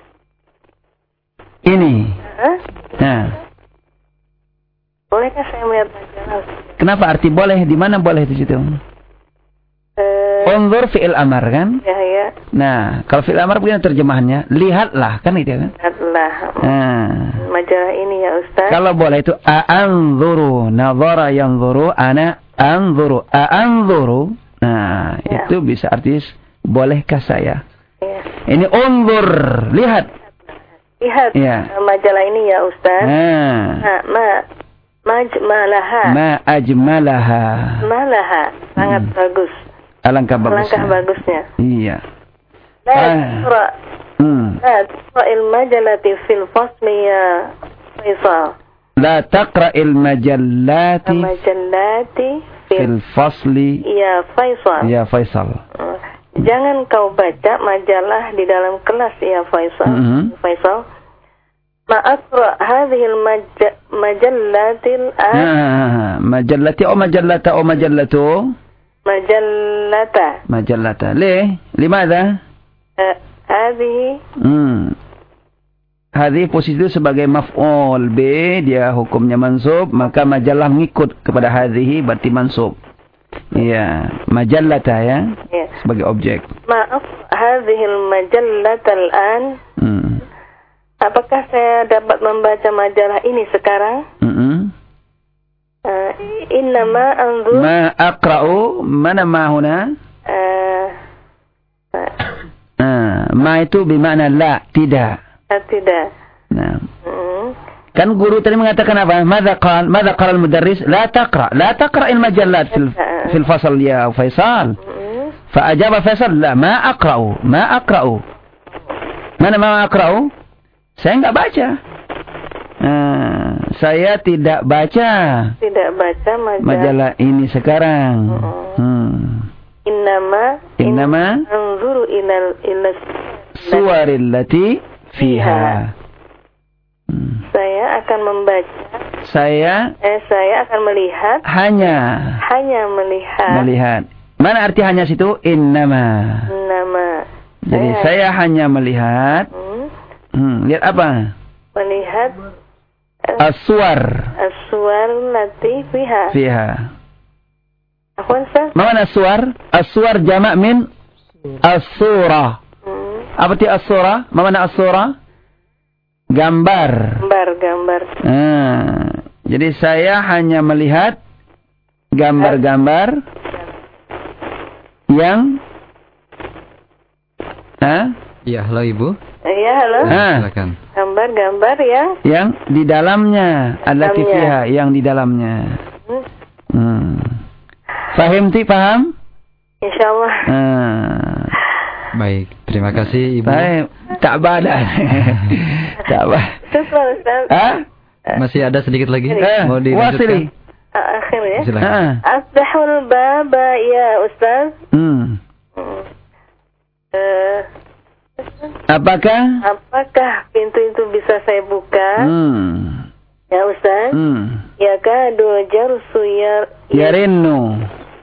Ini. Hah? Nah. Bolehkah saya melihat majalah? Kenapa arti boleh? Di mana boleh di situ? Uh, Unzur fi'il amar kan? ya ya. Nah, kalau fi'il amar begini terjemahannya, lihatlah kan itu kan? Lihatlah Nah. majalah ini ya Ustaz. Kalau boleh itu a'anzuru, nazara yanzuru, ana anzuru, a'anzuru. Nah, Ya. itu bisa arti bolehkah saya? Ya. Ini unzur, lihat. Lihat Ya. uh, majalah ini ya Ustaz. Nah. Nah, ma majmalaha. Ma ajmalaha. Malaha. Sangat Hmm. bagus. Alangkah bagusnya. Alangkah bagusnya. Iya. La Ah. taqra Hmm. la taqra'il majalati fil fasli ya Faisal. La taqra'il majallati Majallati fil fil fasli ya Faisal. ya Faisal. Uh, Jangan kau baca majalah di dalam kelas ya Faisal. Mhm. Faisal. Ma aqra hadhihi al-majallatil an. Nah, majallati atau majallata atau majallatu? Majallata. Majallata. Lih, limadha? Uh, hadhihi. Hmm. Hadhihi posisi itu sebagai maf'ul B, dia hukumnya mansub, maka majallah mengikut kepada hadhihi berarti mansub. Iya, majallata ya. Ya. Sebagai objek. Maaf, hadhihi al-majallata al-an. Hmm. Apakah saya dapat membaca majalah ini sekarang? Mm-mm. Uh, innama anzur. Ma aqra'u, mana ma huna? Uh, uh, ma itu bermakna la, tidak. Uh, tidak. Nah. Mm. Kan guru tadi mengatakan apa? Madza qala, madza qala al-mudarris? La taqra, la taqra al-majallat fil fil fasl ya Faisal. Mm. Fa ajaba Faisal, la ma aqra'u, ma aqra'u. Mana ma aqra'u? Saya enggak baca. Nah, saya tidak baca. Tidak baca majalah, majalah ini sekarang. Uh-uh. Hmm. Innama Innama anzuru ilal ilal suwaril lati fiha. Hmm. Saya akan membaca. Saya eh saya akan melihat. Hanya hanya melihat. Melihat. Mana arti hanya situ? Innama. Innama. Jadi saya, saya hanya melihat. Hmm. Hmm, lihat apa? Melihat As-suwar. As-suwar lati fiha. Fiha. Apa Ustaz? Mana as-suwar? As-suwar jamak min as-surah. Hmm. Apa ti as-surah? Mana as-surah? Gambar. Gambar, gambar. Hmm. Jadi saya hanya melihat gambar-gambar yang Hah? Ya, halo Ibu. Iya, halo. Ah. Silakan. Gambar-gambar yang yang di dalamnya, allati fiha, yang di dalamnya. Hmm. Hmm. Paham ti paham? Insyaallah. Hmm. Baik, terima kasih Ibu. Baik, tak badan. Tak bah. Ustaz. Ah? Masih ada sedikit lagi? Eh, mau dilanjutkan? Akhir ya. Silakan. Asbahul baba ya Ustaz. Hmm. Uh, Apakah? Apakah pintu itu bisa saya buka? Hmm. Ya Ustaz. Hmm. Ya kado jarsu ya. Yarinu.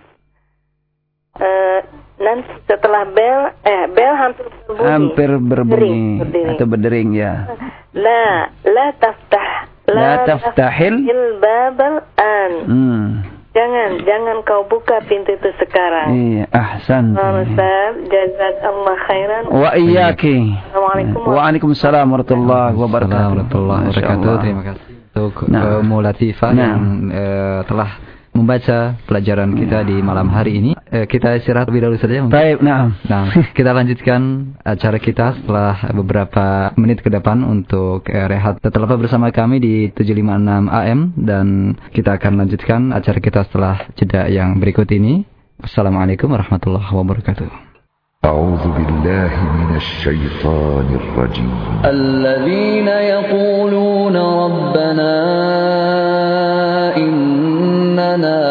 Uh, nanti setelah bel, eh bel hampir berbunyi. Hampir berbunyi berdering, berdering. atau berdering ya. La, la taftah. La, la taftahil babal an. Hmm. Jangan, jangan kau buka pintu itu sekarang. Iya, ahsan. Ustaz, jazakallah khairan. Wa iyyaki. Assalamualaikum. Waalaikumsalam warahmatullahi wabarakatuh. Warahmatullahi wabarakatuh. Terima kasih untuk nah. Ummu Latifah nah. yang uh, telah membaca pelajaran kita di malam hari ini. Eh, kita istirahat lebih dahulu saja. Baik, nah. Nah, kita lanjutkan acara kita setelah beberapa menit ke depan untuk eh, rehat. Tetaplah bersama kami di tujuh lima enam A M dan kita akan lanjutkan acara kita setelah jeda yang berikut ini. Assalamualaikum warahmatullahi wabarakatuh. أعوذ بالله من الشيطان الرجيم الذين يقولون ربنا إننا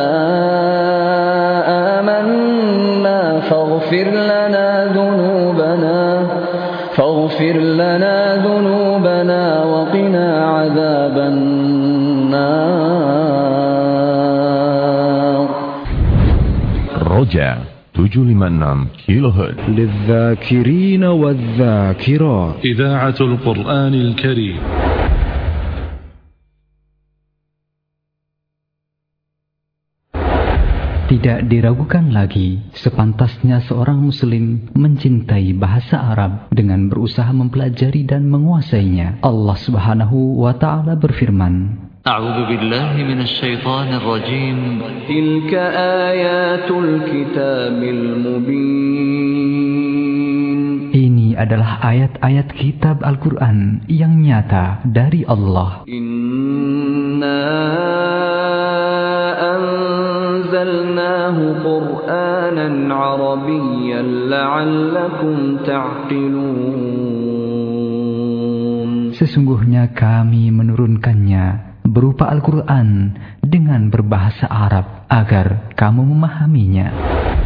آمنا فاغفر لنا ذنوبنا فاغفر لنا ذنوبنا وقنا عذاب النار رجاء tujuh lima enam kilohertz للذاكرين والذاكرات إذاعة القرآن الكريم. Tidak diragukan lagi, sepantasnya seorang muslim mencintai bahasa Arab dengan berusaha mempelajari dan menguasainya. Allah Subhanahu wa taala berfirman, أعوذ بالله من الشيطان الرجيم تلك آيات الكتاب المبين Ini adalah ayat-ayat kitab Al-Quran yang nyata dari Allah. Inna anzalnahu Qur'anan Arabiyyan la'allakum ta'qilun. Sesungguhnya kami menurunkannya berupa Al-Quran dengan berbahasa Arab agar kamu memahaminya.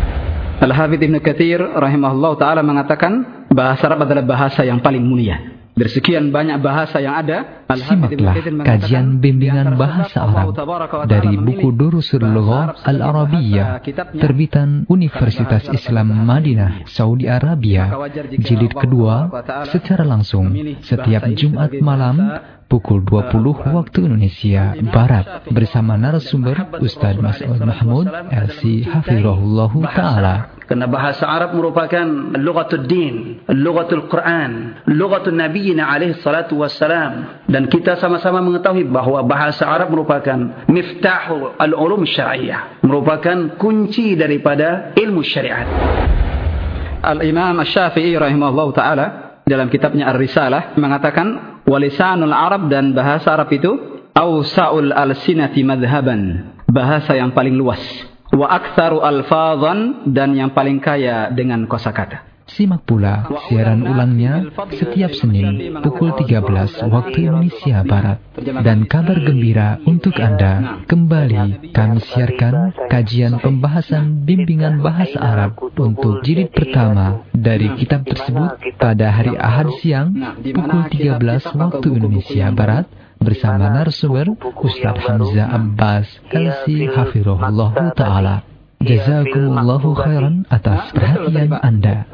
Al-Hafidz Ibnu Katsir rahimahullah ta'ala mengatakan bahasa Arab adalah bahasa yang paling mulia. Bersekian banyak bahasa yang ada. Simaklah kajian bimbingan bahasa Arab dari buku Durusul Lughah Al-Arabiyyah terbitan Universitas Islam Madinah, Saudi Arabia, jilid kedua, secara langsung setiap Jumat malam pukul dua puluh waktu Indonesia Barat bersama narasumber Ustaz Mas'ud Mahmud L C Hafizahullah Ta'ala. Karena bahasa Arab merupakan lughatul din, lughatul Quran, lughatul Nabiyina alaihi salatu wassalam. Dan kita sama-sama mengetahui bahwa bahasa Arab merupakan miftahul al-ulum syar'iyyah, merupakan kunci daripada ilmu syariat. Al-Imam Asy-Syafi'i rahimahullah ta'ala dalam kitabnya Ar-Risalah mengatakan walisanul Arab, dan bahasa Arab itu awsa'ul al-sinati madhaban, bahasa yang paling luas, wa aktsaru alfadhan, dan yang paling kaya dengan kosakata. Simak pula siaran ulangnya setiap Senin pukul tiga belas waktu Indonesia Barat. Dan kabar gembira untuk Anda, kembali kami siarkan kajian pembahasan bimbingan bahasa Arab untuk jilid pertama dari kitab tersebut pada hari Ahad siang pukul tiga belas waktu Indonesia Barat bersama narasumber Ustaz Hamzah Abbas L C Hafizahullah Ta'ala. Jazakumullahu khairan atas perhatian Anda.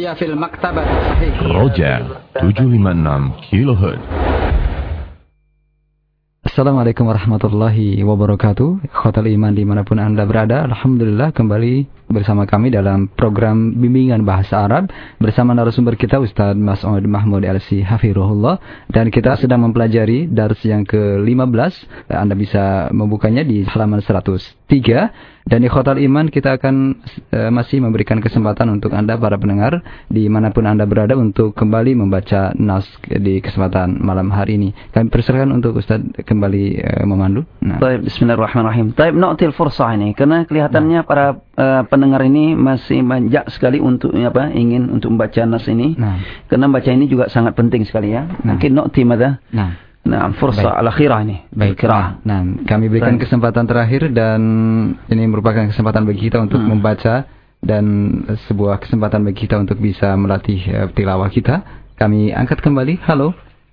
Roja tujuh lima enam kilohertz. Assalamualaikum warahmatullahi wabarakatuh. Khotal iman dimanapun Anda berada, alhamdulillah kembali bersama kami dalam program bimbingan bahasa Arab bersama narasumber kita Ustaz Mas'ud Mahmud L C Hafizahullah, dan kita sedang mempelajari dars yang ke lima belas. Anda bisa membukanya di halaman seratus tiga. Dan di Khotal Iman kita akan uh, masih memberikan kesempatan untuk Anda para pendengar dimanapun Anda berada untuk kembali membaca nas di kesempatan malam hari ini. Kami persilakan untuk Ustaz kembali uh, memandu. Nah. Baik, bismillahirrahmanirrahim. Baik, nu'til fursah ini karena kelihatannya nah. para uh, pendengar ini masih banyak sekali untuk apa ingin untuk membaca nas ini. Nah. Karena baca ini juga sangat penting sekali ya. Nah. Mungkin nu'ti madza? Nah. Nah, fursa al-akhirah ini. Baik. Nah, kami berikan Baik. kesempatan terakhir, dan ini merupakan kesempatan bagi kita untuk hmm. membaca, dan sebuah kesempatan bagi kita untuk bisa melatih uh, tilawah kita. Kami angkat kembali. Halo.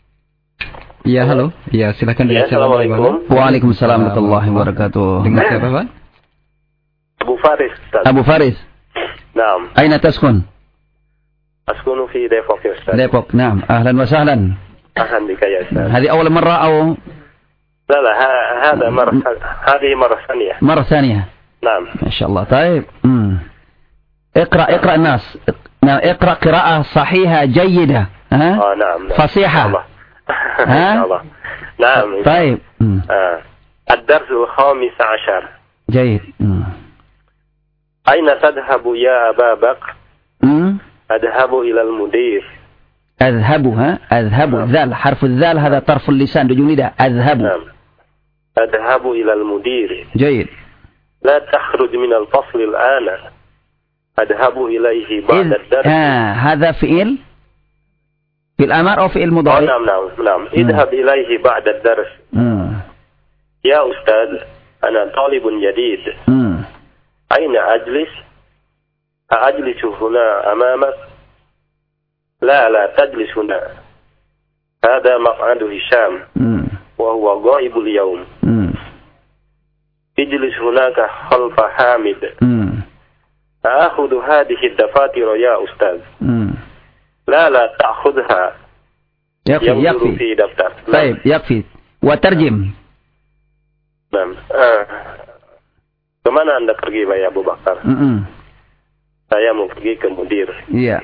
Iya, halo. Iya, silakan dengan siapa? Assalamualaikum. Waalaikumsalam warahmatullahi wabarakatuh. Dengan siapa, Pak? Abu Faris, Ustaz. Abu Faris. Naam. Aina taskun? Askunu fi Depok, ya Ustaz. Depok. Naam. Ahlan wa sahlan. أهلا بك يا أستاذ. هذه أول مرة أو؟ لا لا هذا مرة هذه مرة ثانية. مرة ثانية. نعم. ما شاء الله. طيب. مم. اقرأ اقرأ الناس. اقرأ قراءة صحيحة جيدة. ها؟ آه نعم. نعم. فصيحة. ها؟ إن شاء الله. نعم. طيب. آه. الدرس الخامس عشر. جيد. مم. أين تذهب يا أبا بكر؟ مم. أذهب إلى المدير. أذهبها أذهب الذال حرف الذال هذا طرف اللسان دون نداء أذهب. نعم. أذهب إلى المدير. جيد. لا تخرج من الفصل الآن. أذهب إليه بعد الدرس. آه هذا فعل في الأمر أو فعل مضارع؟ نعم نعم نعم. اذهب إليه بعد الدرس. مم. يا أستاذ أنا طالب جديد. مم. أين أجلس؟ أجلس هنا أمامك؟ لا لا تجلس هنا. هذا مقعد هشام وهو غائب اليوم. مم. اجلس هناك خلف حامد. مم. أخذ هذه الدفاتر يا أستاذ. مم. لا لا تأخذها. يكفي يكفي. في دفتر. طيب يكفي. وترجم. نعم. آه. Kemana Anda pergi, Pak Abu Bakar? Mm -mm. Saya mau pergi ke mudir. Iya.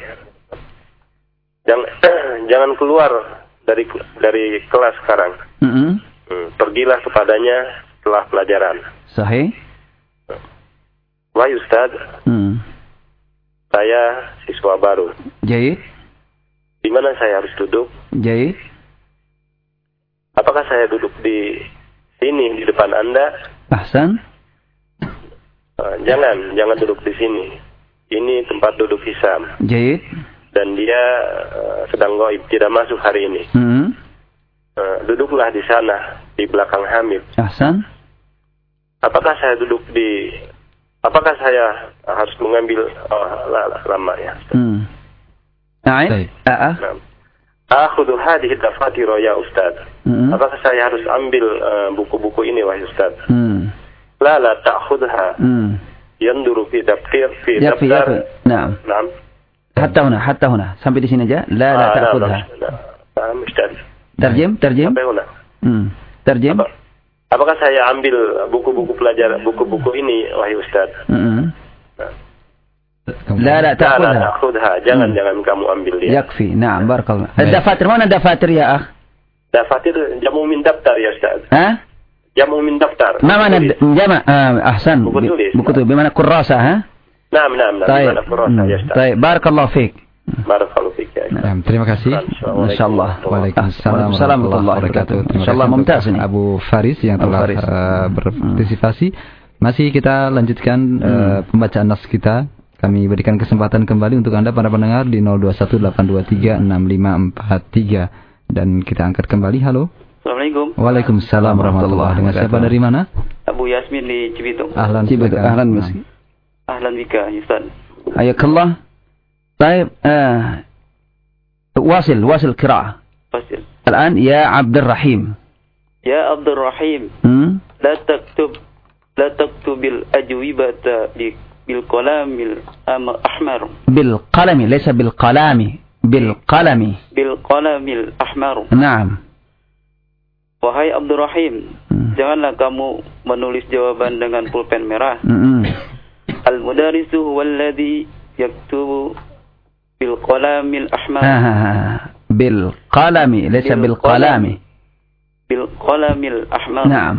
Jangan, jangan keluar dari dari kelas sekarang. Mm-hmm. Hmm, pergilah kepadanya setelah pelajaran. Sahih. Wahai Ustaz, mm. saya siswa baru. Jayid. Di mana saya harus duduk? Jayid. Apakah saya duduk di sini di depan Anda? Ahsan. Uh, jangan, jangan duduk di sini. Ini tempat duduk Hisam. Jayid. Dan dia uh, sedang gaib, tidak masuk hari ini. Hmm. Uh, duduklah di sana, di belakang Hamid. Ahsan. Apakah saya duduk di... Apakah saya harus mengambil... Oh, lama ya. Hmm. Naik. Nah. Akhudhu hadhihi dafatir ya Ustaz. Hmm. Apakah saya harus ambil uh, buku-buku ini wahai Ustaz? Hmm. La la ta'khudha. Hmm. Yanduru fi daftar fi yakfi, daftar. Yakfi. Naam. Naam. Hatta huna, hatta huna. Sampai di sini aja. La la ta'khudha. Naam, Ustaz. Terjem, terjem. Sampai huna. Hmm. Terjem. Apa? Apakah saya ambil buku-buku pelajaran buku-buku ini wahai Ustaz? Hmm. Nah. La la ta'khudha. La ta'khudha. Jangan hmm. jangan kamu ambil dia. Yakfi. Naam, barakallah. Ad-dafatir, mana dafatir ya akh? Dafatir jamu min daftar ya Ustaz. Ha? Jamu min daftar. Ma mana jama? Ah, ahsan. Buku tulis. Buku tulis bimana kurrasa, ha? Naam, naam, naam. Bimana kurrasa ya Ustaz. Baik, barakallahu fiik. Barakallahu fiik ya. Nah, terima kasih. Masyaallah. Waalaikumsalam warahmatullahi wabarakatuh. Insyaallah mumtaz ini. Abu Faris yang telah uh, berpartisipasi. Masih kita lanjutkan uh, pembacaan nas kita. Kami berikan kesempatan kembali untuk Anda para pendengar di nol dua satu delapan dua tiga enam lima empat tiga dan kita angkat kembali. Halo. Assalamualaikum. Waalaikumsalam warahmatullahi wabarakatuh. Dengan siapa dari mana? Abu Yasmin di Cibitung. Ahlan Cibitung. Ahlan Mas. Ahlan bika, Ustaz. Hayakallah. Baik, uh, wasil, wasil qira'ah. Wasil. Al-an ya Abdul Rahim. Ya Abdul Rahim. Hmm? La taktub la taktubil ajwibata bi bil qalamil ahmar. Bil qalami, laysa bil qalami. Bil qalami. Bil qalamil ahmar. Naam. Wahai Abdul Rahim, hmm. janganlah kamu menulis jawaban dengan pulpen merah. Hmm. Al-mudarisu huwallazi yaktubu bil qalamil ahmar. Ah, bil qalami, laysa bil qalami. Bil qalamil ahmar. Naam.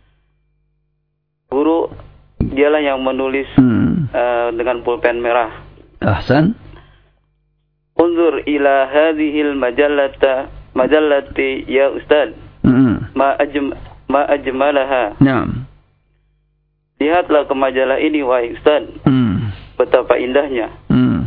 Guru dialah yang menulis hmm. uh, dengan pulpen merah. Ahsan. Unzur ila hadhil majallata majallati ya Ustaz. Hmm. Ma ajm ma ajmalaha. Naam. Lihatlah ke majalah ini wahai Ustaz. Hmm. Betapa indahnya. Hmm.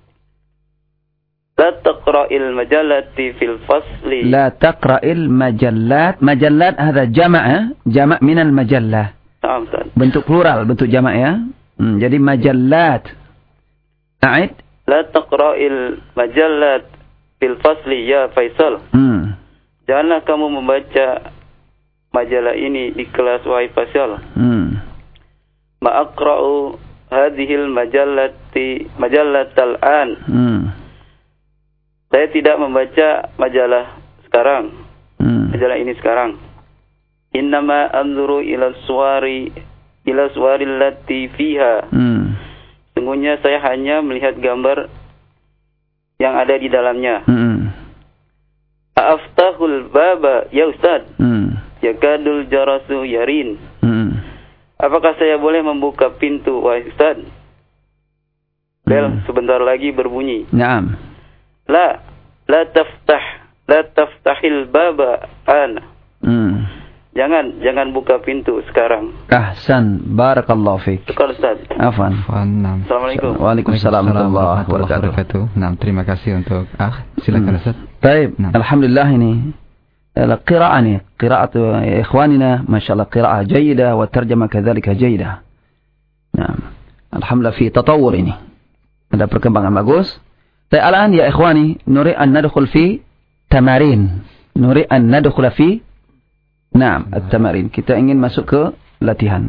La taqra'il majallati fil fasli. La taqra'il majallat. Majallat hadha jama' jama' min al majallah. Naam, Ustaz. Bentuk plural, bentuk jama' ya. Hmm, jadi majallat. A'id. La taqra'il majallat fil fasli ya Faisal. Hmm. Janganlah kamu membaca majalah ini di kelas wahai Faisal. Hmm. Ma aqra'u hadhil majallati majallatal an. Hmm. Saya tidak membaca majalah sekarang. Hmm. Majalah ini sekarang. Innama anzuru ila suwari ila suwaril lati fiha. Hmm. Sungguhnya saya hanya melihat gambar yang ada di dalamnya. Hmm. Aftahul baba ya Ustaz. Hmm. Yakadul jarasu yarin. Hmm. Apakah saya boleh membuka pintu wahai Ustaz? Bel hmm. sebentar lagi berbunyi. Naam. La la taftah la taftahil baba ana. Hmm. Jangan jangan buka pintu sekarang. Ahsan, barakallahu fiik. Syukur Ustaz. Afwan. Assalamualaikum. Waalaikumsalam warahmatullahi wabarakatuh. Nah, terima kasih untuk ah, silakan Ustaz. Baik, alhamdulillah ini القراءة ini قراءة إخواننا ما شاء الله قراءة جيدة والترجمة كذلك جيدة. نعم. الحمد لله في تطور ini. Ada perkembangan bagus. Tapi الآن يا إخواني نريد أن ندخل في تمارين. نريد أن ندخل في نعم التمارين. Kita ingin masuk ke latihan.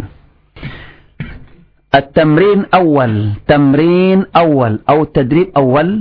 التمرين أول تمرين أول أو تدريب أول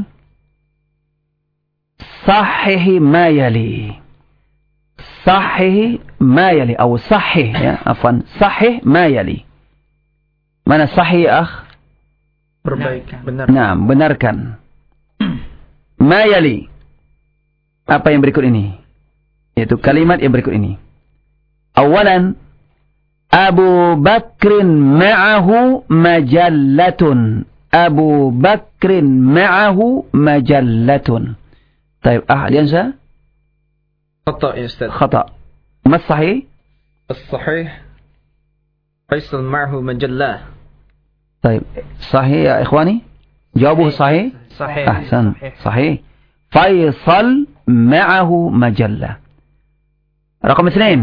صحح ما يلي صحح ما يلي أو صحح ya عفوا صحح ما يلي. Mana sahih ya akh? Perbaikan. Benar. Nah, benarkan. Ma yali. Apa yang berikut ini? Yaitu kalimat yang berikut ini. Awalan, Abu Bakrin ma'ahu majallatun. Abu Bakrin ma'ahu majallatun. Taib, ah, liansa? خطأ يا أستاذ. خطأ. ما الصحيح؟ الصحيح فيصل معه مجلة. طيب صحيح يا إخواني؟ جوابه صحيح؟ صحيح. أحسن. صحيح. فيصل معه مجلة. رقم اثنين.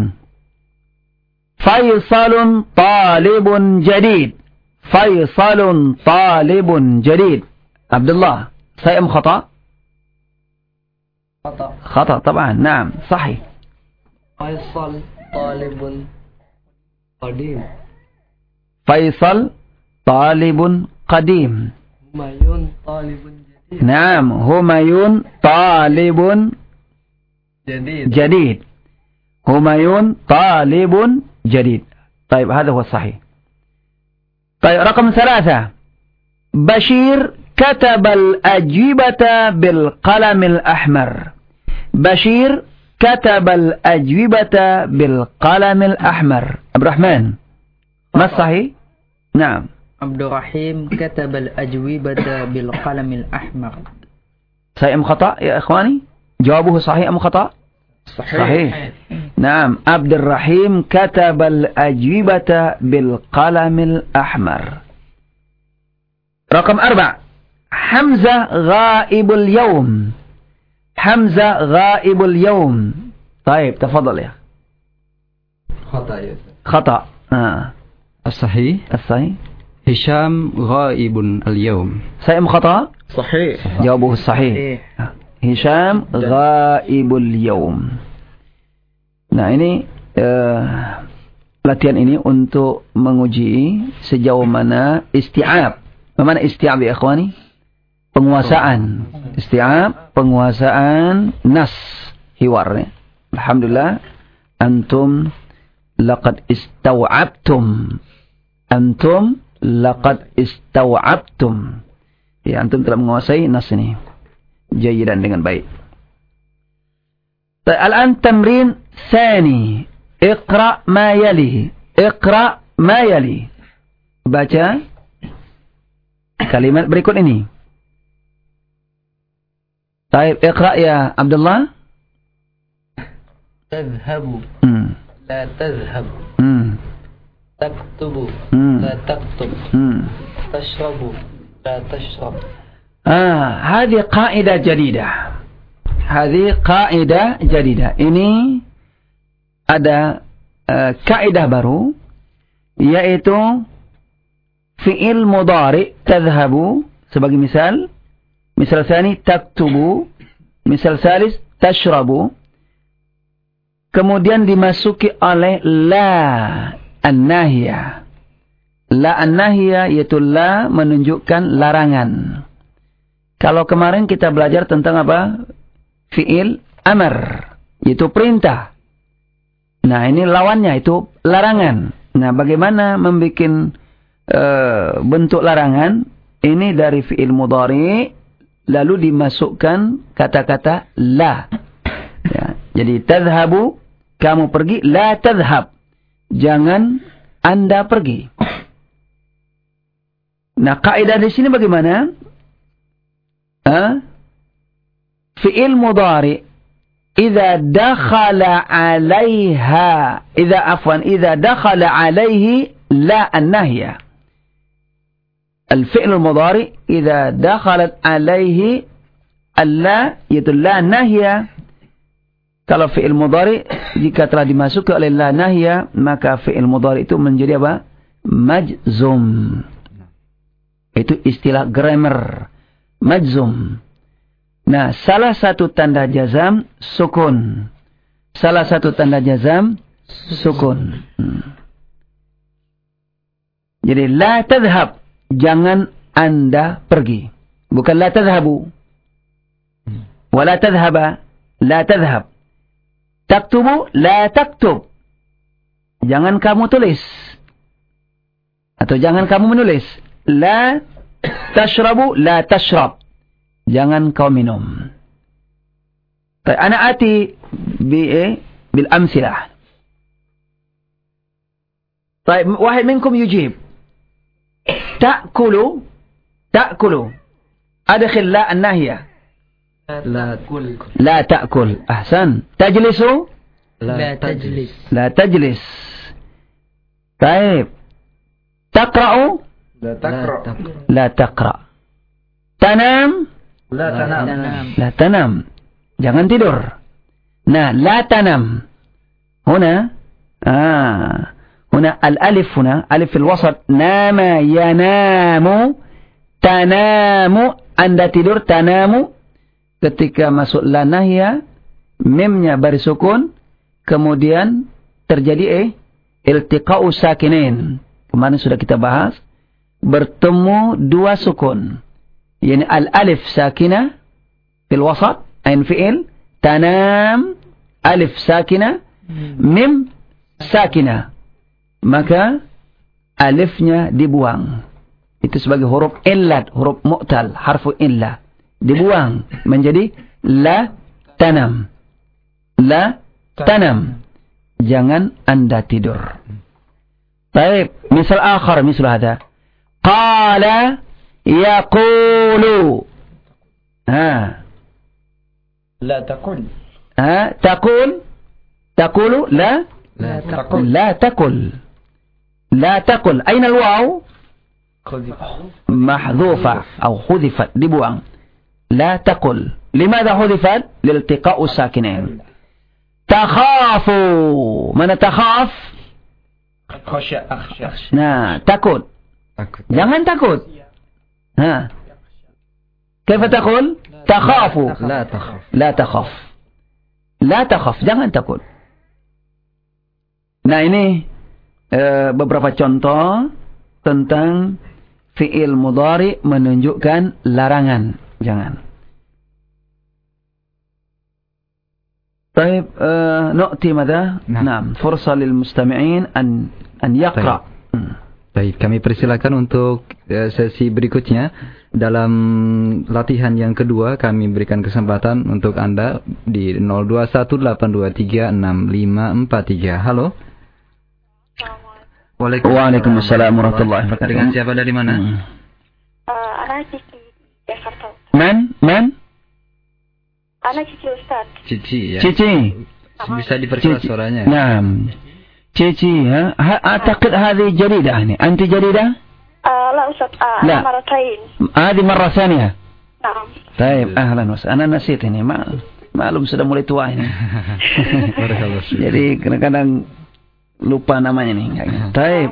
فيصل طالب جديد. فيصل طالب جديد. عبد الله، صحيح أم خطأ؟ خطأ. خطأ طبعا. نعم صحيح. فيصل طالب قديم. فيصل طالب قديم. همايون طالب جديد. نعم همايون طالب جديد. جديد. همايون طالب جديد. طيب هذا هو الصحيح. طيب رقم ثلاثة. بشير كتب الأجوبة بالقلم الأحمر. بشير كتب الأجوبة بالقلم الأحمر. عبد الرحمن ما الصحيح؟ نعم. عبد الرحيم كتب الأجوبة بالقلم الأحمر. صحيح أم خطأ يا إخواني؟ جوابه صحيح أم خطأ؟ صحيح, صحيح. نعم عبد الرحيم كتب الأجوبة بالقلم الأحمر. رقم أربع. حمزة غائب اليوم. حمزة غائب اليوم. طيب تفضل يا خطأ يا خطأ. آه. الصحيح الصحيح هشام غائب اليوم. صحيح أم خطأ؟ صحيح. جوابه الصحيح. Hisham ghaibul yaum. Nah ini uh, latihan ini untuk menguji sejauh mana isti'ab. Mana isti'ab ya ikhwani? Penguasaan. Isti'ab, penguasaan nas hiwar. Alhamdulillah antum laqad istaw'abtum. Antum laqad istaw'abtum. Ya antum telah menguasai nas ini. Jayidan dengan baik. Al-an tamrin tsani. Iqra ma yali. Iqra ma yali. Baca kalimat berikut ini. Baik, iqra ya Abdullah. Tadhhabu. Hmm. La tadhhab. Hmm. Taktubu. Hmm. La taktub. Hmm. Tashrabu. La tashrab. Ah, hadhi qaidah jadidah. Hadhi qaidah jadidah. Ini ada uh, kaidah baru yaitu fi'il mudhari tadhhabu sebagai misal. Misal tsani taktubu, misal salis tashrabu. Kemudian dimasuki oleh la an-nahiyah. La an-nahiyah yaitu la menunjukkan larangan. Kalau kemarin kita belajar tentang apa? Fi'il amar, yaitu perintah. Nah, ini lawannya itu larangan. Nah, bagaimana membuat uh, bentuk larangan? Ini dari fi'il mudhari, lalu dimasukkan kata-kata la. Ya, jadi tadhhabu, kamu pergi, la tadhhab. Jangan Anda pergi. Nah, kaidah di sini bagaimana? Ha? Fi'il mudhari idza dakhala 'alaiha idza afwan idza dakhala 'alaihi la an-nahya. Al-fi'l al-mudhari idza dakhalat 'alaihi alla yaitu la nahya. Kalau fi'il mudhari jika telah dimasuki oleh la nahya maka fi'il mudhari itu menjadi apa? Majzum. Itu istilah grammar. Majzum. Nah, salah satu tanda jazam sukun. Salah satu tanda jazam sukun. Hmm. Jadi la tadhhab, jangan Anda pergi. Bukan la tadhhabu. Wa la tadhhaba, la tadhhab. Taktubu, la taktub. Jangan kamu tulis. Atau jangan kamu menulis. La tashrabu, la tashrab. Jangan kau minum. Ana ati bi bil amsilah. طيب واحد منكم يجيب. تأكل تأكل. أدخل لا الناهية. لا تأكل. لا تأكل. أحسن. تجلس. لا تجلس. لا تجلس. طيب. تقرأ. لا تقرأ. لا تقرأ. تنام. لا تنام. لا تنام. Jangan tidur. Nah, la tanam. Huna. Ah. هنا الألف هنا ألف في الوسط نام ينام تنام عند تدور تنام ketika masuk la nahya, mimnya baris sukun, kemudian terjadi eh iltiqa'u sakinain. Kemarin sudah kita bahas, bertemu dua sukun. Yani al-alif sakinah fil wasat, ain fi'il, tanam, alif sakinah, mim sakinah. Maka alifnya dibuang. Itu sebagai huruf illat, huruf mu'tal, harfu illah. Dibuang menjadi la tanam. La tanam. Jangan Anda tidur. Baik, misal akhar, misal hada. Qala yaqulu. Ha. La taqul. Ha, taqul. Taqulu la La taqul. la taqul. La taqul. Aina al-waw? محذوفة أو حذفت dibuang. لا تقل. لماذا حذفت؟ لالتقاء الساكنين. تخافوا. من تخاف؟ خشى أخشى. Nah, takut. Jangan takut. Ha. كيف تقول؟ تخافوا. لا تخف. لا تخف. لا تخف. Jangan takut. Nah, ini uh, beberapa contoh tentang fi'il mudhari menunjukkan larangan. Jangan. طيب نؤتي ماذا؟ نعم. فرصة للمستمعين أن أن يقرأ. Baik, kami persilakan untuk uh, sesi berikutnya. Dalam latihan yang kedua, kami berikan kesempatan untuk Anda di nol dua satu delapan dua tiga enam lima empat tiga. Halo. Waalaikumsalam warahmatullahi wabarakatuh. Dengan siapa dari mana? Uh, anak Cici Jakarta. Man? Man? Anak Cici Ustaz. Cici ya. Cici. Bisa diperkeras suaranya. Naam. Cici ya. Atakid hadhi jadidah ini. Anti jadidah? Uh, la Ustaz. Uh, لا. مرتين. Hadi marrah thaniyah. Naam. Taib, ahlan was. Ana nasit ini. Ma Malum sudah mulai tua ini. Jadi kadang-kadang lupa namanya nih. Taib.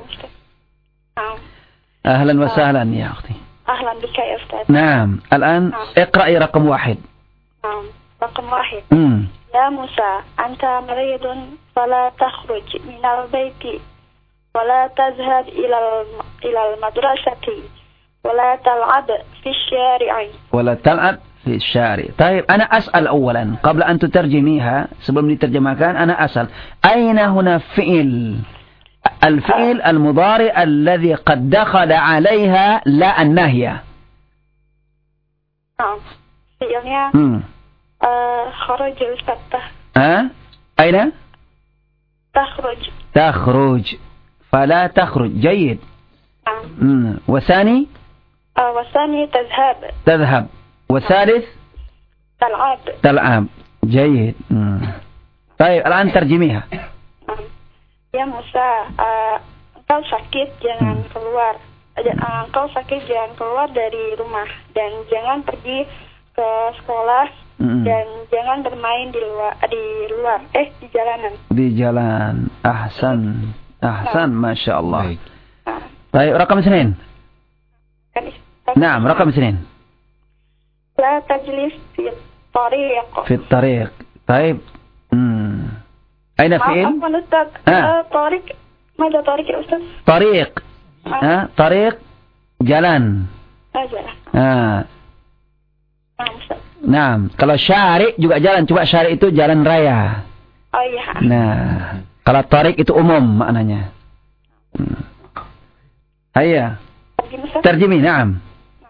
Ahlan wa sahlan ya akhti. Ahlan bika ya Ustaz. Naam. Al-an iqra'i raqam wahid. Naam. Raqam wahid. Hmm. Ya Musa, anta maridun fala takhruj min al-bayti wala tazhab ila ila al-madrasati wala tal'ab fi asy-syari'i. Wala tal'ab في الشارع. طيب أنا أسأل أولا قبل أن تترجميها sebelum diterjemahkan أنا أسأل أين هنا فعل الفعل المضارع الذي قد دخل عليها لا الناهية. نعم فعلnya خرج الفتح. ها أين؟ تخرج. تخرج فلا تخرج. جيد. نعم. وثاني؟ والثاني تذهب. تذهب. والثالث تلعب. تلعب. جيد. مم. طيب الآن ترجميها. Ya Musa, uh, engkau sakit jangan hmm. keluar. Uh, engkau sakit jangan keluar dari rumah dan jangan pergi ke sekolah hmm. dan jangan bermain di luar di luar eh di jalanan. Di jalan. Ahsan. Ahsan, nah. Masya Allah. Baik. Nah. Baik, rakam senin. Naam, rakam senin. لا تجلس في الطريق. في الطريق. طيب. امم أين فعل؟ عفوا أستاذ. آه. طريق. ماذا طريق يا أستاذ؟ طريق. ها آه. طريق jalan. Ah, jalan. Ah. Nah, Ustaz. Nah, kalau syari juga jalan, coba syari itu jalan raya. Oh iya. Nah, kalau tarik itu umum maknanya. Hmm. Ayah. Terjemih, na'am.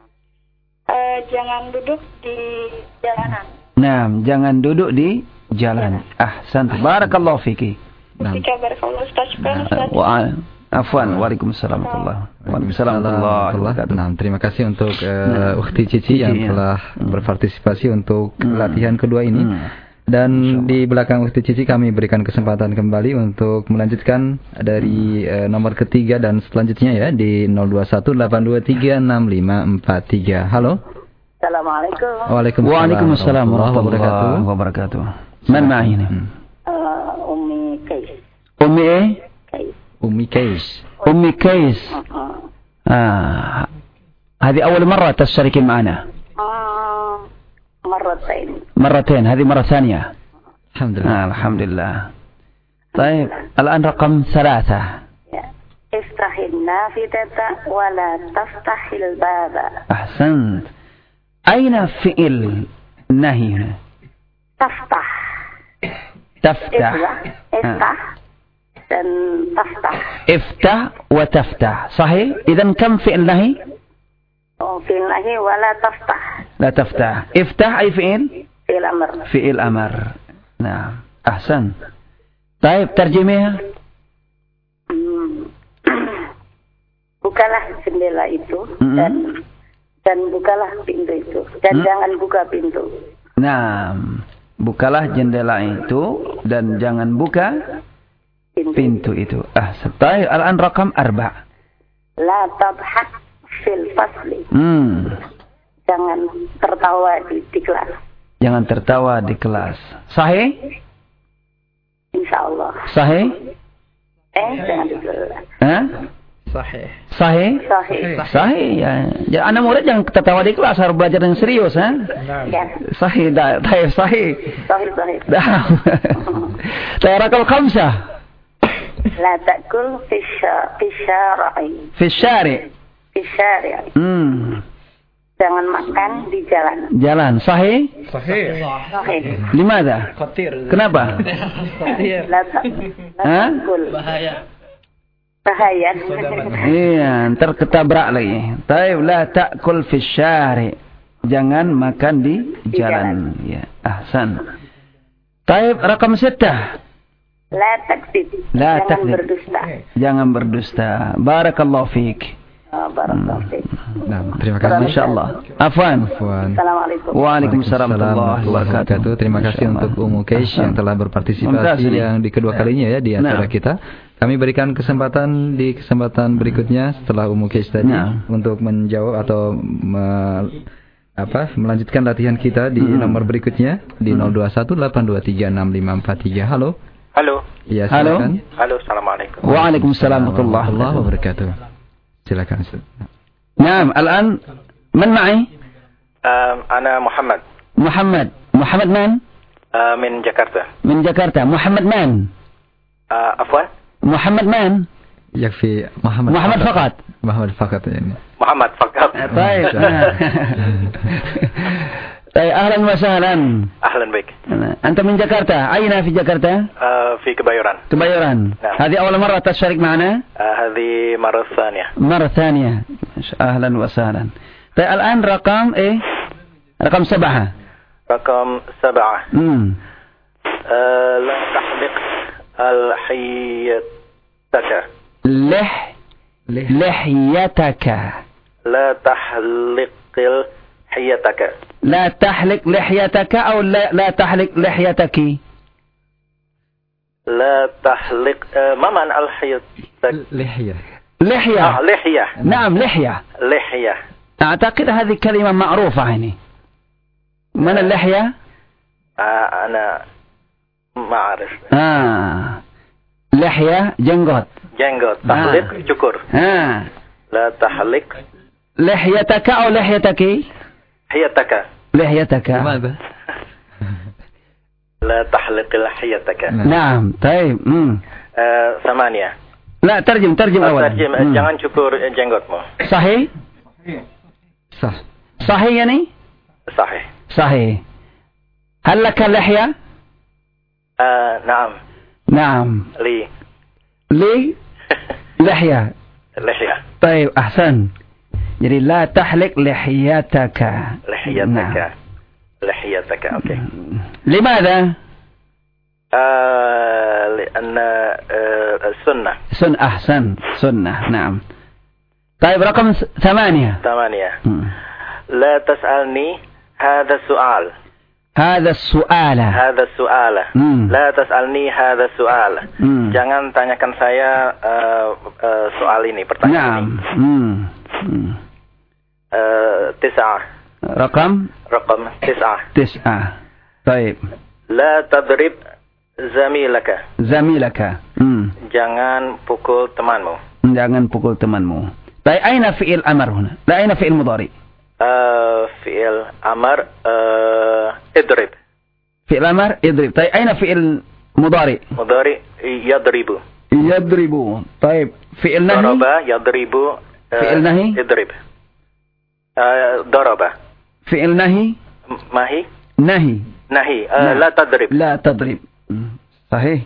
Uh, jangan duduk di jalanan. Nah, jangan duduk di jalan. Ahsan. Barakallahu fiki. Fika barakallahu Ustaz. Wa afwan. Waalaikumsalam warahmatullahi wabarakatuh. Nah, terima kasih untuk uh, Ukhti Cici yang telah berpartisipasi untuk hmm. latihan kedua ini. Hmm. Dan di belakang Ukhti Cici kami berikan kesempatan kembali untuk melanjutkan dari uh, nomor ketiga dan selanjutnya ya di nol dua satu delapan dua tiga enam lima empat tiga. Halo. Assalamualaikum. Waalaikumsalam, Waalaikumsalam warahmatullahi wabarakatuh. Man ma'ina? Uh, Ummi Kais. Ummi eh? Kais. Ummi Kais. Ummi Kais. آه. هذه أول مرة تشتركي معنا. آه. مرتين. مرتين، هذه مرة ثانية. الحمد لله. آه الحمد لله. طيب الآن رقم ثلاثة. افتح النافذة ولا تفتح الباب. أحسنت. أين فعل نهي هنا؟ تفتح. تفتح. افتح dan تفتح. افتح وتفتح، صحيح؟ إذن كم فعل نهي؟ Oh, fi'il nahi wala taftah. لا تفتح. افتح أي فعل؟ Fi'il amr. فعل أمر. نعم. أحسن. طيب ترجميها. Hmm. Bukalah jendela itu Mm-hmm. dan dan bukalah pintu itu dan Hmm? jangan buka pintu. Nah, bukalah jendela itu dan jangan buka pintu, pintu itu. Ah, setai al-an rakam arba. La tabhak fil fasli. Hmm. Jangan tertawa di, di kelas. Jangan tertawa di kelas. Sahih? Insyaallah. Sahih? Eh, jangan di kelas. Hah? Sahih. Sahih? Sahih. Sahih ya. Ya, anak murid jangan tertawa di kelas, harus belajar yang serius, ha? Ya. Sahih, dah, sahih, sahih. Sahih, sahih. Dah. Tarakal khamsah. La ta'kul fi syara'i. Fi syari'. Fi syari'. Hmm. Jangan makan di jalan. Jalan, sahih? Sahih. Sahih. Limadha? Khatir. Kenapa? La ta'kul. Bahaya. Bahaya. Iya, ntar ketabrak lagi. Taib, la ta'kul fi syari'. Jangan makan di jalan. Ya, ahsan. Taib, rakam sittah. La takdzib. La Jangan takdzib. berdusta. Jangan berdusta. Barakallahu fiik. Oh, barakallahu fiik. Nah, terima kasih. Insyaallah. Afwan. Afwan. Assalamualaikum. Waalaikumsalam warahmatullahi wabarakatuh. Terima kasih untuk Umu Keish yang telah berpartisipasi yang di kedua kalinya ya di acara Nah. kita. Kami berikan kesempatan di kesempatan berikutnya setelah Umu Keish tadi Nah. untuk menjawab atau me, apa melanjutkan latihan kita di Hmm. nomor berikutnya di nol dua satu delapan dua tiga enam lima empat tiga. Halo. Halo. Iya, Halo. silakan. Halo, assalamualaikum. Waalaikumsalam warahmatullahi wabarakatuh. Silakan. Naam, al-an man ma'i? Um, ana Muhammad. Muhammad. Muhammad man? Uh, min Jakarta. Min Jakarta. Muhammad man? Uh, afwan? Muhammad man? Yakfi Muhammad. Muhammad faqat. Muhammad faqat ini. Muhammad faqat. Baik. Baik, ahlan wa sahlan. Ahlan baik. Anta min Jakarta. Aina fi Jakarta? Uh, في كبايران. كبايران. نعم. هذه أول مرة تشارك معنا؟ uh, هذه مرة ثانية. مرة ثانية. أهلا وسهلا. طيب الآن رقم إيه؟ رقم سبعة. رقم سبعة. امم uh, لا تحلق لحيتك. لح لحيتك. لا تحلق لحيتك. لا تحلق لحيتك أو لا, لا تحلق لحيتك؟ لا تحلق uh, ما معنى الحيتك؟ لحية. لحية. آه لحية. نعم لحية. لحية. أعتقد هذه كلمة معروفة يعني. من اللحية؟ آه أنا ما أعرف. آه. لحية جنغوت. جنغوت. تحلق شكر. آه. لا تحلق لحيتك أو لحيتك؟ حيتك. لحيتك. ماذا؟ لا تحلق لحيتك. نعم طيب. مم. آه ثمانية. لا ترجم ترجم أولا. ترجم. مم. jangan cukur jenggotmu. صحيح؟ صح. صحيح يعني؟ صحيح. صحيح. هل لك لحية؟ آه نعم. نعم. لي. لي لحية. لحية. طيب أحسن. jadi لا تحلق لحيتك. لحيتك. نعم. لحيتك. أوكي. لماذا؟ آه لأن آه السنة. سن أحسن سنة. نعم. طيب رقم ثمانية. ثمانية. مم. لا تسألني هذا السؤال. هذا السؤال. هذا السؤال. مم. لا تسألني هذا السؤال. مم. Jangan tanyakan saya uh, uh, soal ini, pertanyaan نعم. ini. مم. مم. Uh, تسعة. رقم رقم تسعة. تسعة. طيب. لا تضرب زميلك. زميلك. مم. Jangan pukul temanmu. jangan pukul temanmu. طيب أين فعل أمر هنا؟ لا أين فعل مضارع؟ Uh, fi'il amar uh, idrib. Fi'il amar idrib. Taib, aina fi'il mudari? Mudari yadribu. Yadribu. Taib. Fi'il nahi? Daraba yadribu. Uh, fi'il nahi? Idrib. Uh, daraba. Fi'il nahi? Mahi? Nahi. Nahi. Uh, la tadrib. La tadrib. Sahih.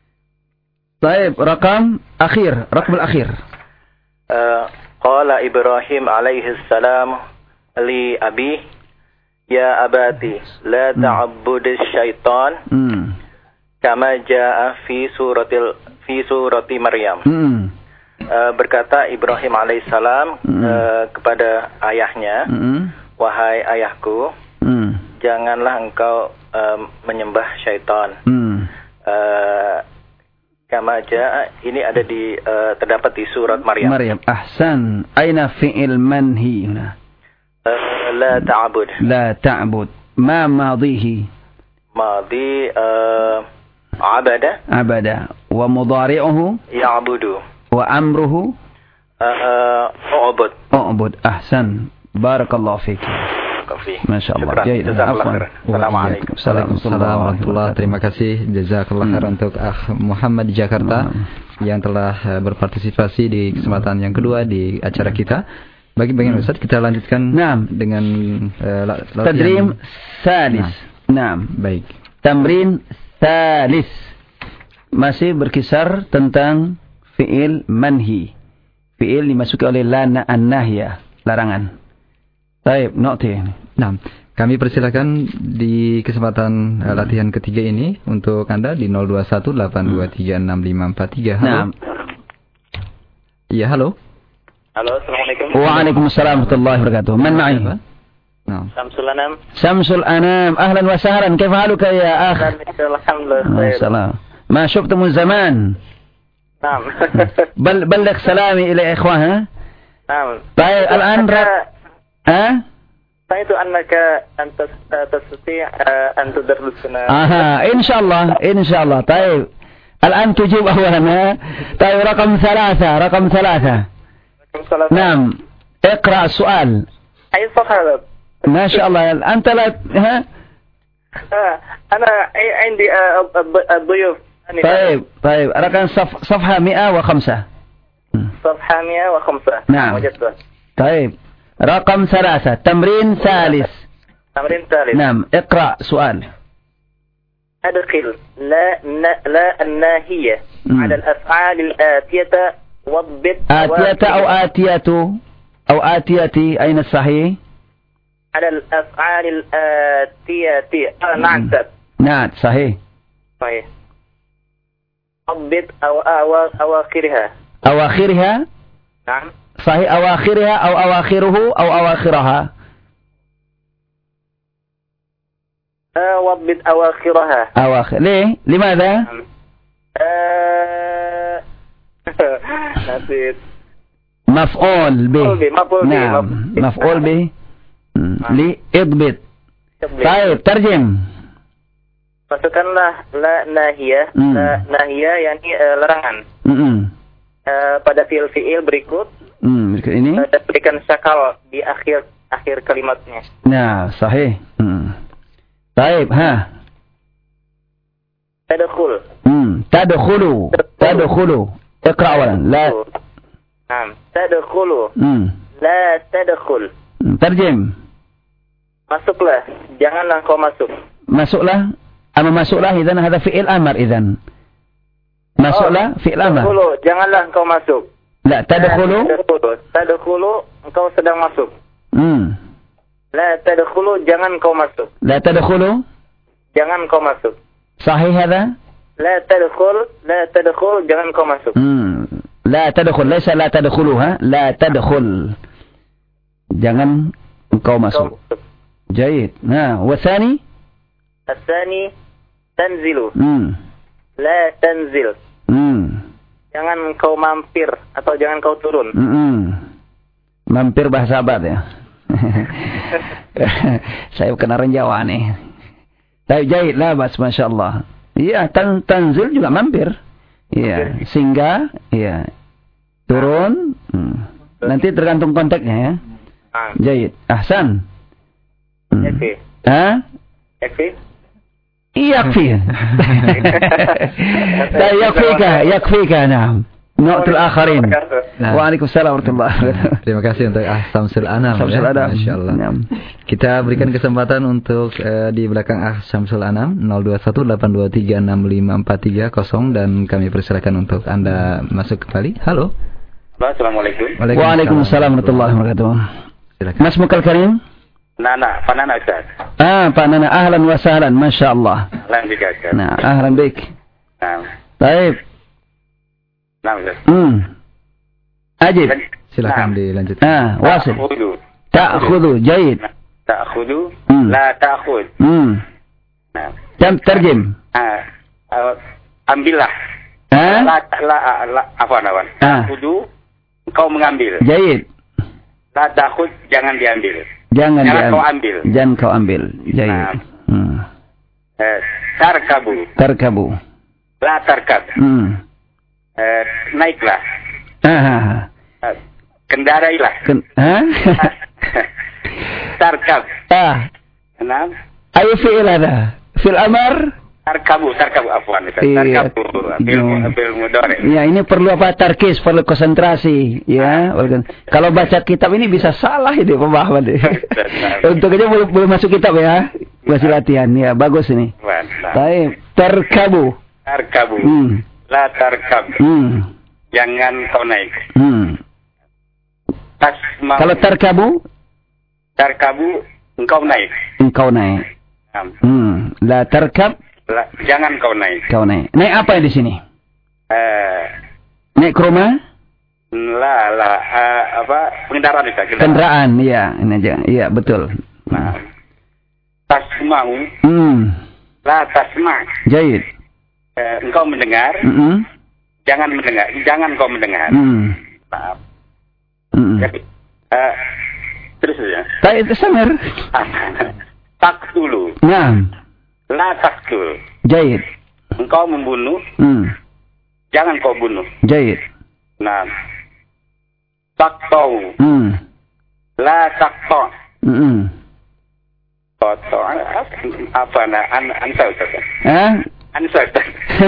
Taib. Rakam akhir. Rakam al-akhir. Uh, Qala Ibrahim alaihi salam li abi ya abati la ta'budish syaitan hmm. kama jaa fi suratil fi surati Maryam. Hmm. Uh, berkata Ibrahim alaihissalam hmm. uh, kepada ayahnya, hmm. wahai ayahku, hmm. janganlah engkau uh, menyembah syaitan. Hmm. Uh, kama jaa ini ada di uh, terdapat di surat Maryam. Maryam. Ahsan. Aina fi'il manhi? Uh, la ta'bud. La ta'bud. Ma madihi? Madi uh, abada. Abada. Wa mudari'uhu? Ya'budu. Wa amruhu? Uh, u'bud. U'bud. Ahsan. Barakallahu fik. Masya Allah. Assalamualaikum. Assalamualaikum. Terima kasih. Jazakallah khair untuk Akh Muhammad di Jakarta yang telah berpartisipasi di kesempatan yang kedua di acara kita. Bagi bagian Ustaz, kita lanjutkan Naam. dengan uh, Tadrim salis. Naam. Baik. Tamrin salis. Masih berkisar tentang fi'il manhi. Fi'il dimasuki oleh la an-nahya, larangan. Baik, nokti. Nah, kami persilakan di kesempatan uh, latihan ketiga ini untuk Anda di nol dua satu delapan dua tiga enam lima empat tiga. Halo. Iya, halo. Halo, assalamualaikum. Waalaikumsalam warahmatullahi wabarakatuh. Man ma'i? Nah. Samsul Anam. Samsul Anam. Ahlan wa sahlan. Kaifa haluka ya akh? Alhamdulillah. Salam. Ma syuftum zaman. Naam. Bal balligh salami ila ikhwan, ha? Naam. Baik, الآن ها؟ سمعت أنك أنت تستطيع أن تدرسنا. آها، إن شاء الله، إن شاء الله. طيب. الآن تجيب أولا، ها؟ طيب، رقم ثلاثة، رقم ثلاثة. نعم. اقرأ السؤال. أي صفحة؟ ما شاء الله. أنت لا ها؟ أنا عندي الضيوف. طيب طيب رقم صف صفحة مئة وخمسة. صفحة مئة وخمسة. نعم. وجدتها. طيب رقم ثلاثة. تمرين ثالث. تمرين ثالث. نعم. اقرأ سؤال. أدخل لا لا الناهية على الأفعال الآتية وضبط. آتية أو آتية أو آتيتي، أين الصحيح؟ على الأفعال الآتية. آه نعم. نعم صحيح. صحيح. ضبط أو أواخرها. أواخرها؟ نعم. صحيح. أواخرها أو أواخره أو أواخرها؟ ضبط أواخرها. أواخر. ليه؟ لماذا؟ آه... نسيت. مفعول به. مفعول به. نعم. مفعول به. لإضبط. طيب ترجم. Masukkanlah la nahiyah. Hmm. La nahiyah yakni uh, larangan. Hmm. Uh, pada fiil-fiil berikut. Hmm. Berikut ini. Uh, dan berikan syakal di akhir akhir kalimatnya. Nah, sahih. Hmm. Baik, ha. Tadkhul. Hmm. Tadkhulu. Tadkhulu. Iqra awalan. La. Naam. Tadkhulu. Hmm. La tadkhul. Hmm. Terjem. Masuklah. Janganlah kau masuk. Masuklah. Ama masuklah idzan hadza fi'il amr idzan. Masuklah oh, fi'il amr. Tadkhulu, janganlah engkau masuk. La tadkhulu. Tadkhulu, tadkhulu, engkau sedang masuk. Hmm. La tadkhulu, jangan engkau masuk. La tadkhulu. Jangan engkau masuk. Sahih hadza? La tadkhul, la tadkhul, jangan engkau masuk. Hmm. La tadkhul, laysa la tadkhuluha, la tadkhul. Jangan engkau masuk. Jayid. Nah, wasani? Asani tanzilu. Hmm. La tanzil. Hmm. Jangan kau mampir atau jangan kau turun. Hmm. Mampir bahasa Arab ya. Saya bukan orang Jawa nih. Tapi jahit lah bas, masya Allah. Iya, tan tanzil juga mampir. Iya, singgah. Iya, turun. Hmm. Nanti tergantung konteksnya ya. Ah. Jayid. Ahsan. Hmm. Yakfi. Ha? Yakfi. Yakfi. La yakfika, yakfika, na'am. Nu'tul akharin. Waalaikumsalam warahmatullahi wabarakatuh. Terima kasih untuk Ah Samsul Anam. Samsul ya. Anam. Masyaallah. Kita berikan kesempatan untuk uh, di belakang Ah Samsul Anam nol dua satu delapan dua tiga enam lima empat tiga nol dan kami persilakan untuk Anda masuk kembali. Halo. Assalamualaikum. Waalaikumsalam warahmatullahi wabarakatuh. Silakan. Mas Mukal Karim. Nana, Pak Nana Ustaz. Ah, Pak Nana, ahlan wa sahlan, Masya Allah. Ahlan bika Ustaz. Nah, ahlan bik. Nah. Baik. Nah, Ustaz. Hmm. Ajib. Silakan nah. dilanjutkan. Ah, wasil. Ta'khudu. Ta'khudu, jayid. Ta'khudu, hmm. la ta'khud. Hmm. Nah. Jam terjem. Ah, uh, ambillah. Ah? La la la afwan afwan. Ta'khudu, engkau mengambil. Jayid. La ta'khud, jangan diambil. Jangan, jangan diambil. kau ambil. Jangan kau ambil. Jayid. Nah. Hmm. Eh, tarkabu. Tarkabu. La tarkab. Hmm. Eh, naiklah. Ah. Eh, kendarailah. Ken ha? Tarkab. Ah. Enam. Ayo fi'il ada. Fil amar. Tarkabu, tarkabu afwan. Iya. Tarkabu. Fil fil mudhari. Ya, ini perlu apa? Tarkis, perlu konsentrasi, ya. Kalau baca kitab ini bisa salah ini pemahaman. Untuk aja belum belum masuk kitab ya. Masih latihan ya, bagus ini. Baik, tarkabu. Tarkabu. Hmm. La tarkab. Hmm. Jangan kau naik. Hmm. Tasma. Kalau tarkabu? Tarkabu, engkau naik. Engkau naik. Hmm. La tarkab. La, jangan kau naik. Kau naik. Naik apa di sini? Eh. Naik ke rumah? La, la, uh, apa? Kendaraan itu. Kendaraan, iya. Ini aja. Iya, betul. Nah. Tasma'u. Hmm. La tasma'. Jayid. Eh, engkau mendengar. Mm -hmm. Jangan mendengar. Jangan kau mendengar. Hmm. Maaf. Mm -hmm. Jadi, uh, terus ya. Baik, samir. Tak dulu. Nah. La taktul. Jayid. Engkau membunuh. Hmm. Jangan kau bunuh. Jayid. Nah. Taktau. Hmm. La taktau. Hmm. Taktau. Apa nah? An anta Ustaz. Eh? Anta Ustaz.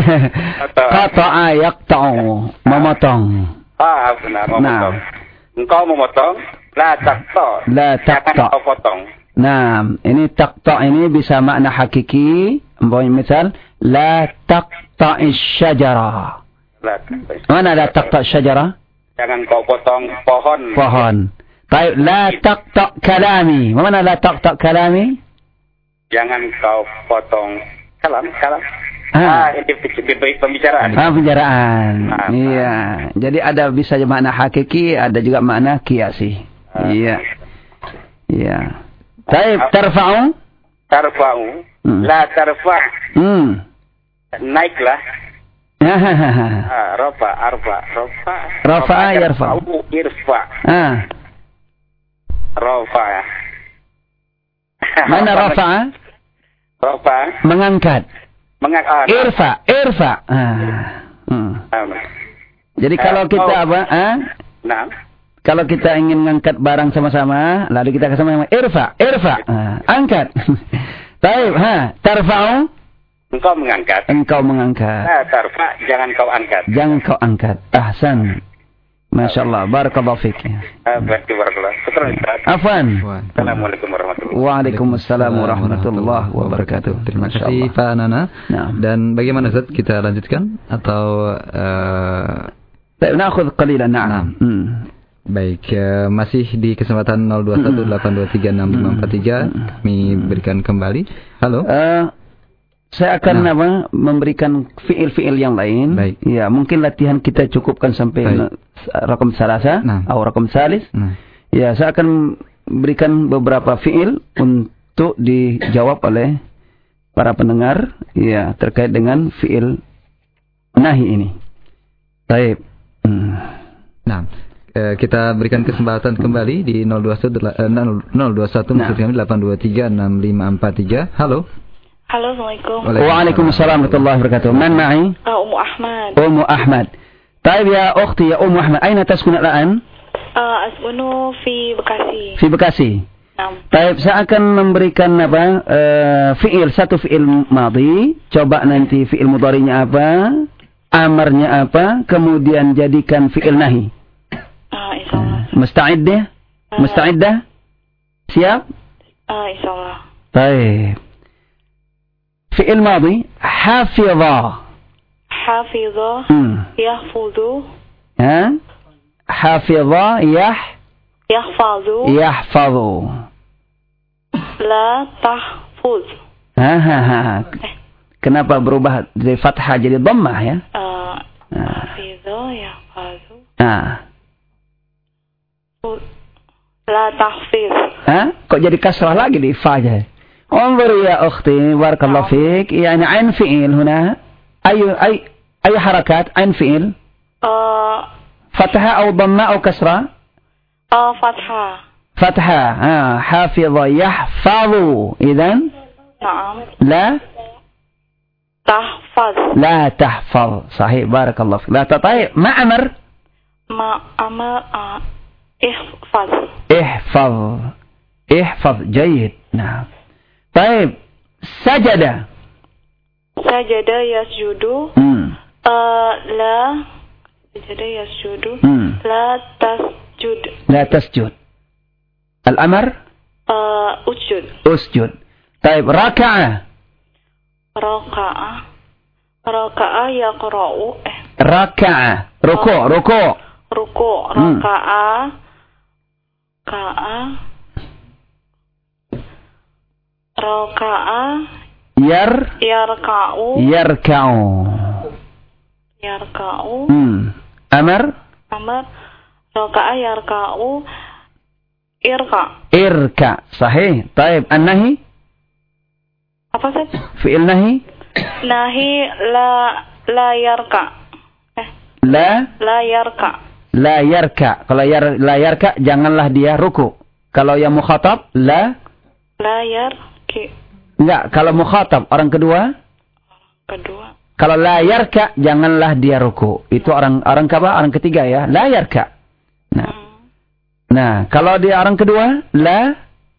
Qata'a yaqta'u. Memotong. Ah, benar memotong. Engkau memotong. La taktau. La taktau. Jangan kau potong. Nah, ini taqta' ini bisa makna hakiki. Misal, la taqta'ish syajara. Mana la taqta' syajara? Jangan kau potong pohon. Pohon. Baik, la taqta' kalami. Mana la taqta' kalami? Jangan kau potong kalam, kalam. Ah, ini pembicaraan. Ah, pembicaraan. Ah, iya. Jadi ada bisa makna hakiki, ada juga makna kiasi. Ah. Iya. Iya. Baik, tarfa'u? Tarfa'u. Hmm. La tarfa'. Hmm. Naiklah. ah, rafa, arfa, rafa. Rafa'a yarfa. Irfa. Ah. Rafa. Mana rafa'a? Rafa. Mengangkat. Mengangkat. Irfa, irfa. Ah. Hmm. Jadi kalau kita apa? Ah? Nah. Kalau kita ingin mengangkat barang sama-sama, lalu kita sama-sama irfa, irfa, ah, angkat. Baik, ha, tarfa'u. Engkau mengangkat. Engkau mengangkat. Nah, tarfa, jangan kau angkat. Jangan kau angkat. Ahsan. Masya Allah, barakallahu fiik. Barakallah. Afwan. Assalamualaikum warahmatullahi wabarakatuh. Waalaikumsalam warahmatullahi wabarakatuh. Terima kasih Pak Nana. Nah. Dan bagaimana Ustaz, kita lanjutkan atau uh... na'khudh qalilan, na'am. Hmm. Baik, uh, masih di kesempatan nol dua satu delapan dua tiga enam lima empat tiga kami berikan kembali. Halo. Uh, saya akan nah. apa memberikan fiil-fiil yang lain. Baik. Ya, mungkin latihan kita cukupkan sampai rakam salasa nah. atau rakam salis. Nah. Ya, saya akan berikan beberapa fiil untuk dijawab oleh para pendengar ya terkait dengan fiil nahi ini. Baik. Hmm. Nah, kita berikan kesempatan kembali di nol dua satu nol dua satu nah. maksud kami delapan dua tiga enam lima empat tiga. Halo. Halo, Assalamualaikum. Waalaikumsalam warahmatullahi wabarakatuh. Man ma'i? Uh, Ummu Ahmad. Ummu Ahmad. طيب يا أختي يا أم أحمد أين تسكن الآن؟ Uh, Askunu fi Bekasi. Fi Bekasi. Naam. Baik, saya akan memberikan apa? Uh, fi'il, satu fi'il madhi. Coba nanti fi'il mudhari'nya apa? Amarnya apa? Kemudian jadikan fi'il nahi. Uh, insyaallah. Musta'iddah? Uh, Musta'iddah? Siap? Uh, insyaallah. Baik. Fi'il madhi, hafidha. Hafidha, hmm. yahfudu. Ha? Hafidha, yah? Yahfadu. Yahfadu. La tahfuz. Ha, ha, ha. Kenapa berubah dari fathah jadi dhammah ya? Uh, hafidha, yahfadu. Ah. La tahfiz. Ha? Kok jadi kasrah lagi di fa aja? انظر يا أختي بارك الله فيك يعني عين فعل هنا أي أي أي حركات عين فعل uh, فتحة أو ضمة أو كسرة uh, فتحة فتحة آه. حافظ يحفظ إذن نعم لا تحفظ لا تحفظ صحيح بارك الله فيك لا تطيب ما أمر ما أمر uh, احفظ احفظ احفظ جيد نعم طيب سجد سجد يسجد hmm. uh, لا سجد يسجد hmm. لا تسجد لا تسجد الأمر uh, اسجد اسجد طيب ركع ركع ركع يقرأ ركع ركوع ركوع ركوع ركع ركع Raka'a Yar Yarka'u Yarka'u Yarka'u hmm. Amar Amar Raka'a yarka'u Irka Irka Sahih Taib An-Nahi Apa sih? Fi'il Nahi Nahi La La yarka eh. La La yarka La yarka Kalau yar, la yarka janganlah dia ruku. Kalau yang mukhatab La La yar Enggak, kalau mukhatab orang kedua. Kedua. Kalau la yarka janganlah dia ruku. Itu orang orang kaba orang ketiga ya, la yarka. Nah. Hmm. Nah, kalau dia orang kedua, la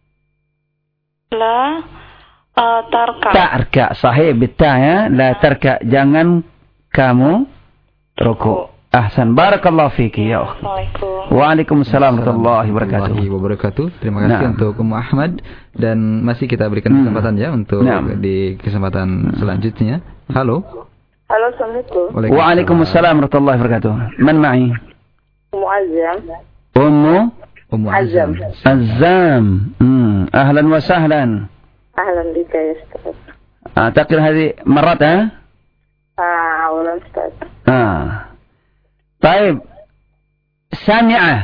la uh, tarka. Tarka, sahih bitta ya, la tarka jangan kamu ruku. Ahsan, barakallahu fiki ya ukhti. Waalaikumsalam warahmatullahi wabarakatuh. Terima kasih nah. untuk Ummu Ahmad dan masih kita berikan kesempatan hmm. ya untuk nah. di kesempatan selanjutnya. Halo. Halo, assalamualaikum. Waalaikumsalam warahmatullahi wabarakatuh. Man ma'i? Ummu Azam. Ummu Ummu Azam. Azam. Hmm. Ahlan wa sahlan. Ahlan bika ya Ustaz. أعتقد هذه مرات ها؟ آه أولا أستاذ. آه. طيب سامعة.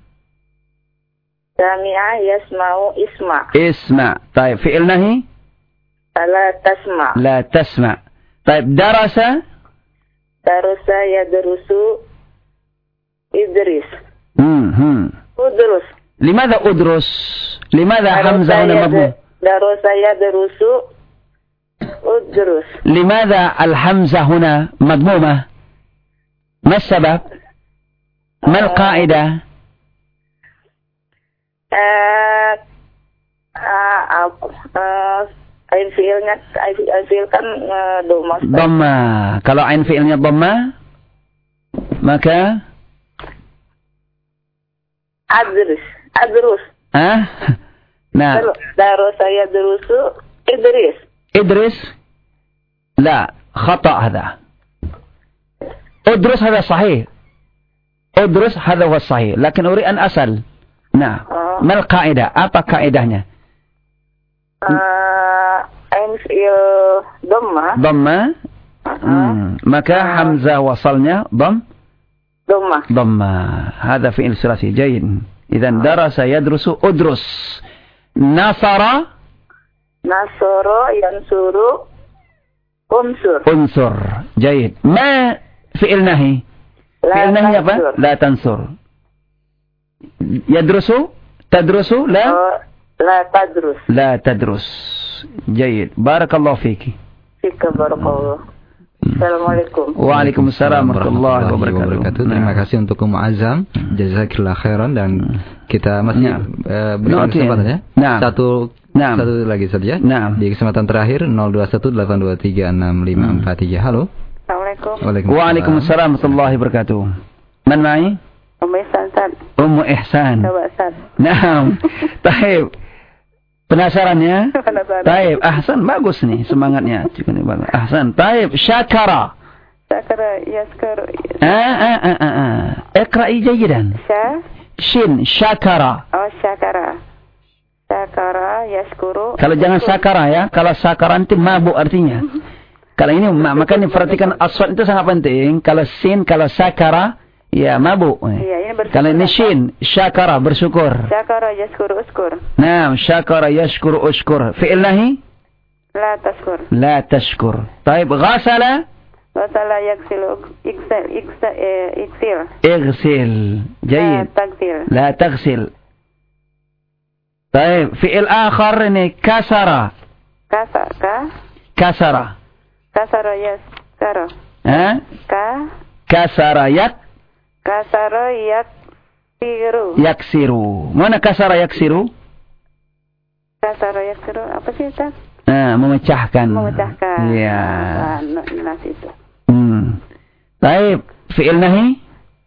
سامعة يسمع اسمع. اسمع. طيب فعل نهي؟ لا تسمع. لا تسمع. طيب درس؟ درس يدرس إدرس. هم هم. أدرس. لماذا أدرس؟ لماذا حمزة هنا مضموم؟ درس يدرس أدرس. لماذا الحمزة هنا مضمومة؟ ما السبب؟ ما القاعدة؟ آه آه آه ain fiilnya ain fiil kan dhamma. Dhamma. Kalau ain fiilnya dhamma maka adrus. Adrus. Ah? Nah. Darus saya darusu Idris. إدرس لا خطأ هذا. أدرس هذا صحيح. أدرس هذا هو الصحيح. لكن أريد أن أسأل. نعم. ما القاعدة؟ apa kaidahnya? Ain fiil dhamma. Dhamma. Hmm. Maka hamzah wasalnya dham. Dhamma. Dhamma. هذا فعل ثلاثي جيد. إذا درس يدرس أدرس. نصر Nasoro yansuru unsur. Unsur. Jayid. Ma fi'il nahi? Fi'il nahi apa? La tansur. Yadrusu? Tadrusu? La? Oh, la tadrus. La tadrus. Jayid. Barakallahu fiki. Fika barakallahu. Assalamualaikum. Waalaikumsalam warahmatullahi wabarakatuh. Terima kasih untuk Ummu Azam. Jazakillah khairan dan kita masih Nah. uh, berikan kesempatan ya. Nah. Satu Nah. satu lagi saja. Nah. Di kesempatan terakhir nol dua satu delapan dua tiga enam lima empat tiga. Halo. Assalamualaikum. Waalaikumsalam warahmatullahi wabarakatuh. Man mai? Ummu Ihsan. Ummu Ihsan. Coba Ustaz. Nah. Taib. Penasaran ya? Penasaran. Taib. Ahsan, bagus nih semangatnya. Ahsan. Taib. Syakara. Syakara yaskuru. Ah, ah, ah, ah, ah. Iqra'i jayidan. Sya. Shin. Syakara. Oh, syakara. Syakara yaskuru. Kalau jangan sakara ya. Kalau sakara nanti mabuk artinya. Kalau ini makanya perhatikan aswad itu sangat penting. Kalau sin, kalau sakara, ya mabuk. Iya, ini bersyukur. Kalau ini shin, syakara bersyukur. Syakara yaskuru uskur. Naam, syakara yashkuru ushkur. Fi'il nahi? La tashkur. La tashkur. Taib, ghasala? Ghasala yaksilu iksal iksa iksil. Igsil. Jayid. La tagsil. La tagsil. Taib, fi'il akhar ini kasara. Kasa ka. Kasara. Kasara yaskara. Ha? Ka. Kasara yak. Kasara yaksiru. Yaksiru. Mana kasara yaksiru? Kasara yaksiru apa sih Ustaz? Nah, memecahkan. Memecahkan. Iya. Nas itu. Hmm. Baik, fi'il nahi?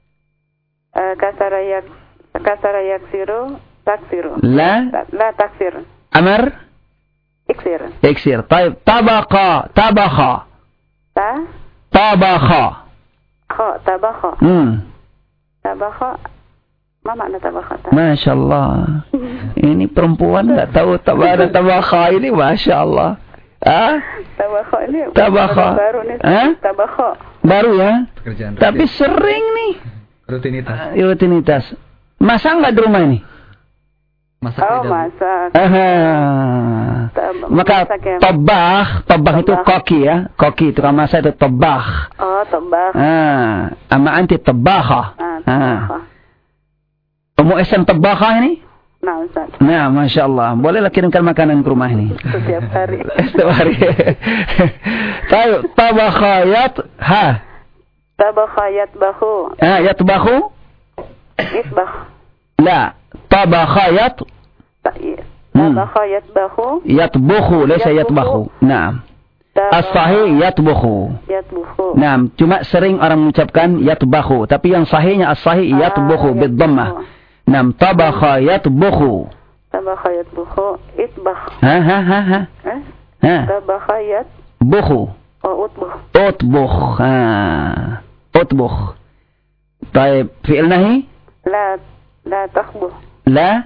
Uh, kasara yak kasara yaksiru taksiru. La. La taksir. Amar? Iksir. Iksir. Baik, tabaqa, tabakha. Ta? Tabakha. Kha, tabakha. Hmm. Tabakha. Apa makna tabakha? Masya Allah. Ini perempuan nggak tahu tabakha tabakha ini, Masya Allah. Ah? Tabakha ini Tabakha. baru nih. Ah? Tabakha. Baru ya? Pekerjaan Tapi sering nih. Rutinitas. Rutinitas. Masak nggak di rumah ini? Masak Oh, masak. Aha. Maka Masak ya. tabakh, tabakh itu koki ya. Koki itu kan masak itu tabakh. Oh, tabakh. Ah, ama anti tabakha. Ah, tabakha. Ummu Ihsan tabakha ini? Nah, Ustaz. Nah, Masya Allah. Bolehlah kirimkan makanan ke rumah ini. Setiap hari. Setiap hari. Tahu, tabakhayat, ha. Tabakhayat bahu. Ah, yatbakhu? Isbah. La. Tabakhayat. Tabakhayat bahu. Yatbukhu, laysa yatbakhu. Naam. As-sahih yatbukhu. Yatbukhu. Naam, cuma sering orang mengucapkan yatbakhu, tapi yang sahihnya as-sahih yatbukhu bid-dhammah. Naam, tabakha yatbukhu. Tabakha yatbukhu, itbakh. Ha ha ha ha. Eh? Ha. Tabakha yat. Bukhu. Oh, utbukh. Utbukh. Ha. Utbukh. Baik, fi'il nahi? La la takhbuh. La.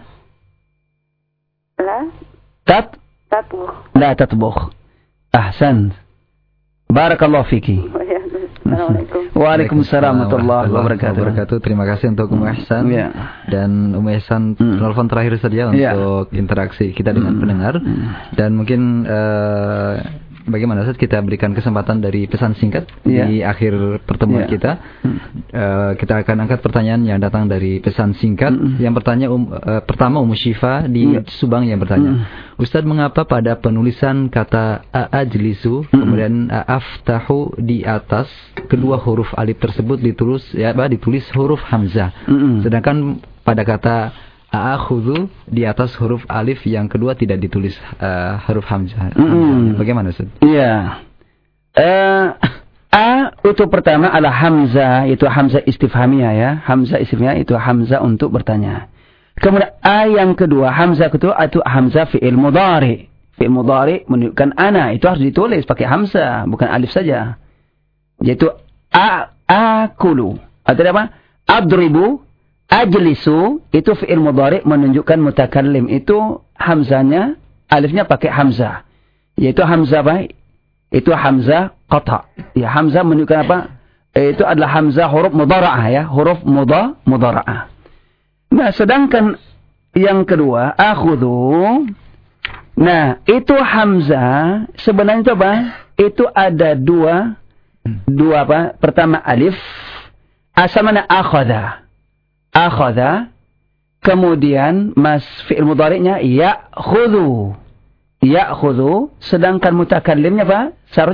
La Tat. tatbukh. La tatbukh. Ahsan. Barakallahu fiki. Assalamualaikum. Waalaikumsalam warahmatullahi wabarakatuh. Terima kasih untuk Ummu Ihsan. Ya. Dan Ummu Ihsan Hmm. telepon terakhir saja Ya. untuk interaksi kita dengan Hmm. pendengar. Dan mungkin uh, bagaimana Ustaz kita berikan kesempatan dari pesan singkat Ya. di akhir pertemuan Ya. kita. Uh, kita akan angkat pertanyaan yang datang dari pesan singkat. Hmm. Yang pertanyaan um, uh, pertama Ummu Syifa di Ya. Subang yang bertanya. Hmm. Ustaz, mengapa pada penulisan kata ajlisu Hmm. kemudian aftahu di atas kedua huruf alif tersebut ditulis ya apa ditulis huruf hamzah. Hmm. Sedangkan pada kata a'khudhu di atas huruf alif yang kedua tidak ditulis uh, huruf hamzah. Hmm. Bagaimana Ustaz? Iya. Eh A itu pertama adalah hamzah, itu hamzah istifhamiyah ya. Hamzah istifhamiyah itu hamzah untuk bertanya. Kemudian A yang kedua, hamzah kedua itu hamzah fi'il mudhari. Fi'il mudhari menunjukkan ana, itu harus ditulis pakai hamzah, bukan alif saja. Yaitu a akulu. Atau apa? Adribu, ajlisu, itu fi'il mudhari menunjukkan mutakallim. Itu hamzahnya, alifnya pakai hamzah. Yaitu hamzah apa? Itu hamzah qata. Ya, hamzah menunjukkan apa? Itu adalah hamzah huruf mudhara'ah ya, huruf mudha mudhara'ah. Nah, sedangkan yang kedua, akhudhu. Nah, itu hamzah sebenarnya itu apa? Itu ada dua dua apa? Pertama alif, asal mana akhadha. Akhadha. Kemudian mas fi'il mudhari'nya ya'khudhu. Ya'khudhu, sedangkan mutakallimnya apa? Seharusnya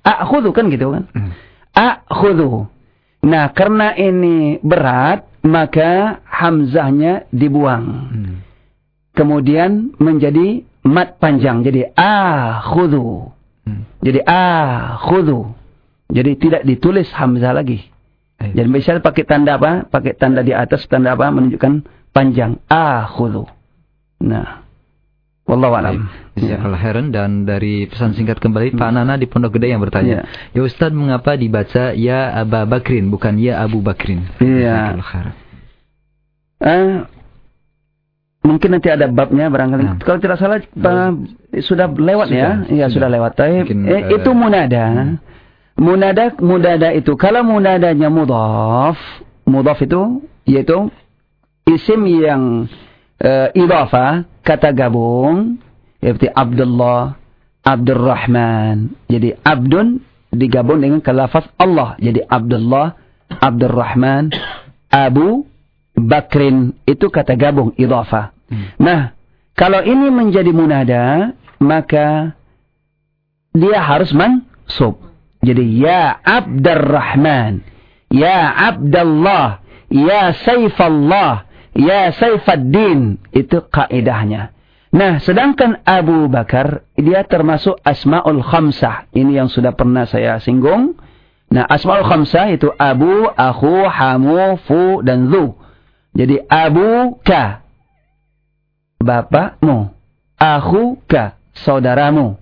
Akhudhu kan gitu kan. Hmm. Akhudhu. Nah, karena ini berat, maka hamzahnya dibuang. Hmm. Kemudian menjadi mat panjang. Jadi akhudhu. Hmm. Jadi akhudhu. Jadi tidak ditulis hamzah lagi. Eh. Jadi misalnya pakai tanda apa? Pakai tanda di atas, tanda apa? Menunjukkan panjang. Akhudhu. Nah. Wallahu a'lam. Jazakallahu khairan. Dan dari pesan singkat kembali, Pak Nana di Pondok Gede yang bertanya, ya, ya Ustaz, mengapa dibaca ya Aba Bakrin bukan ya Abu Bakrin? Iya. Uh, mungkin nanti ada babnya barangkali. Nah. Kalau tidak salah uh, sudah lewat sudah, ya. Iya, sudah. sudah lewat. Tapi mungkin, eh, uh, itu munada. Hmm. Munada munada itu kalau munadanya mudhaf, mudhaf itu yaitu isim yang uh, idhafah, kata gabung, seperti Abdullah, Abdurrahman. Jadi Abdun digabung dengan lafaz Allah. Jadi Abdullah, Abdurrahman, Abu Bakrin, itu kata gabung idhafah. Hmm. Nah, kalau ini menjadi munada, maka dia harus mansub. Jadi ya Abdurrahman, ya Abdullah, ya Saifallah, ya Saifuddin, itu kaidahnya. Nah, sedangkan Abu Bakar, dia termasuk Asmaul Khamsah. Ini yang sudah pernah saya singgung. Nah, Asmaul Khamsah itu Abu, Akhu, Hamu, Fu, dan Zu. Jadi Abu Ka, bapakmu. Akhu Ka, saudaramu.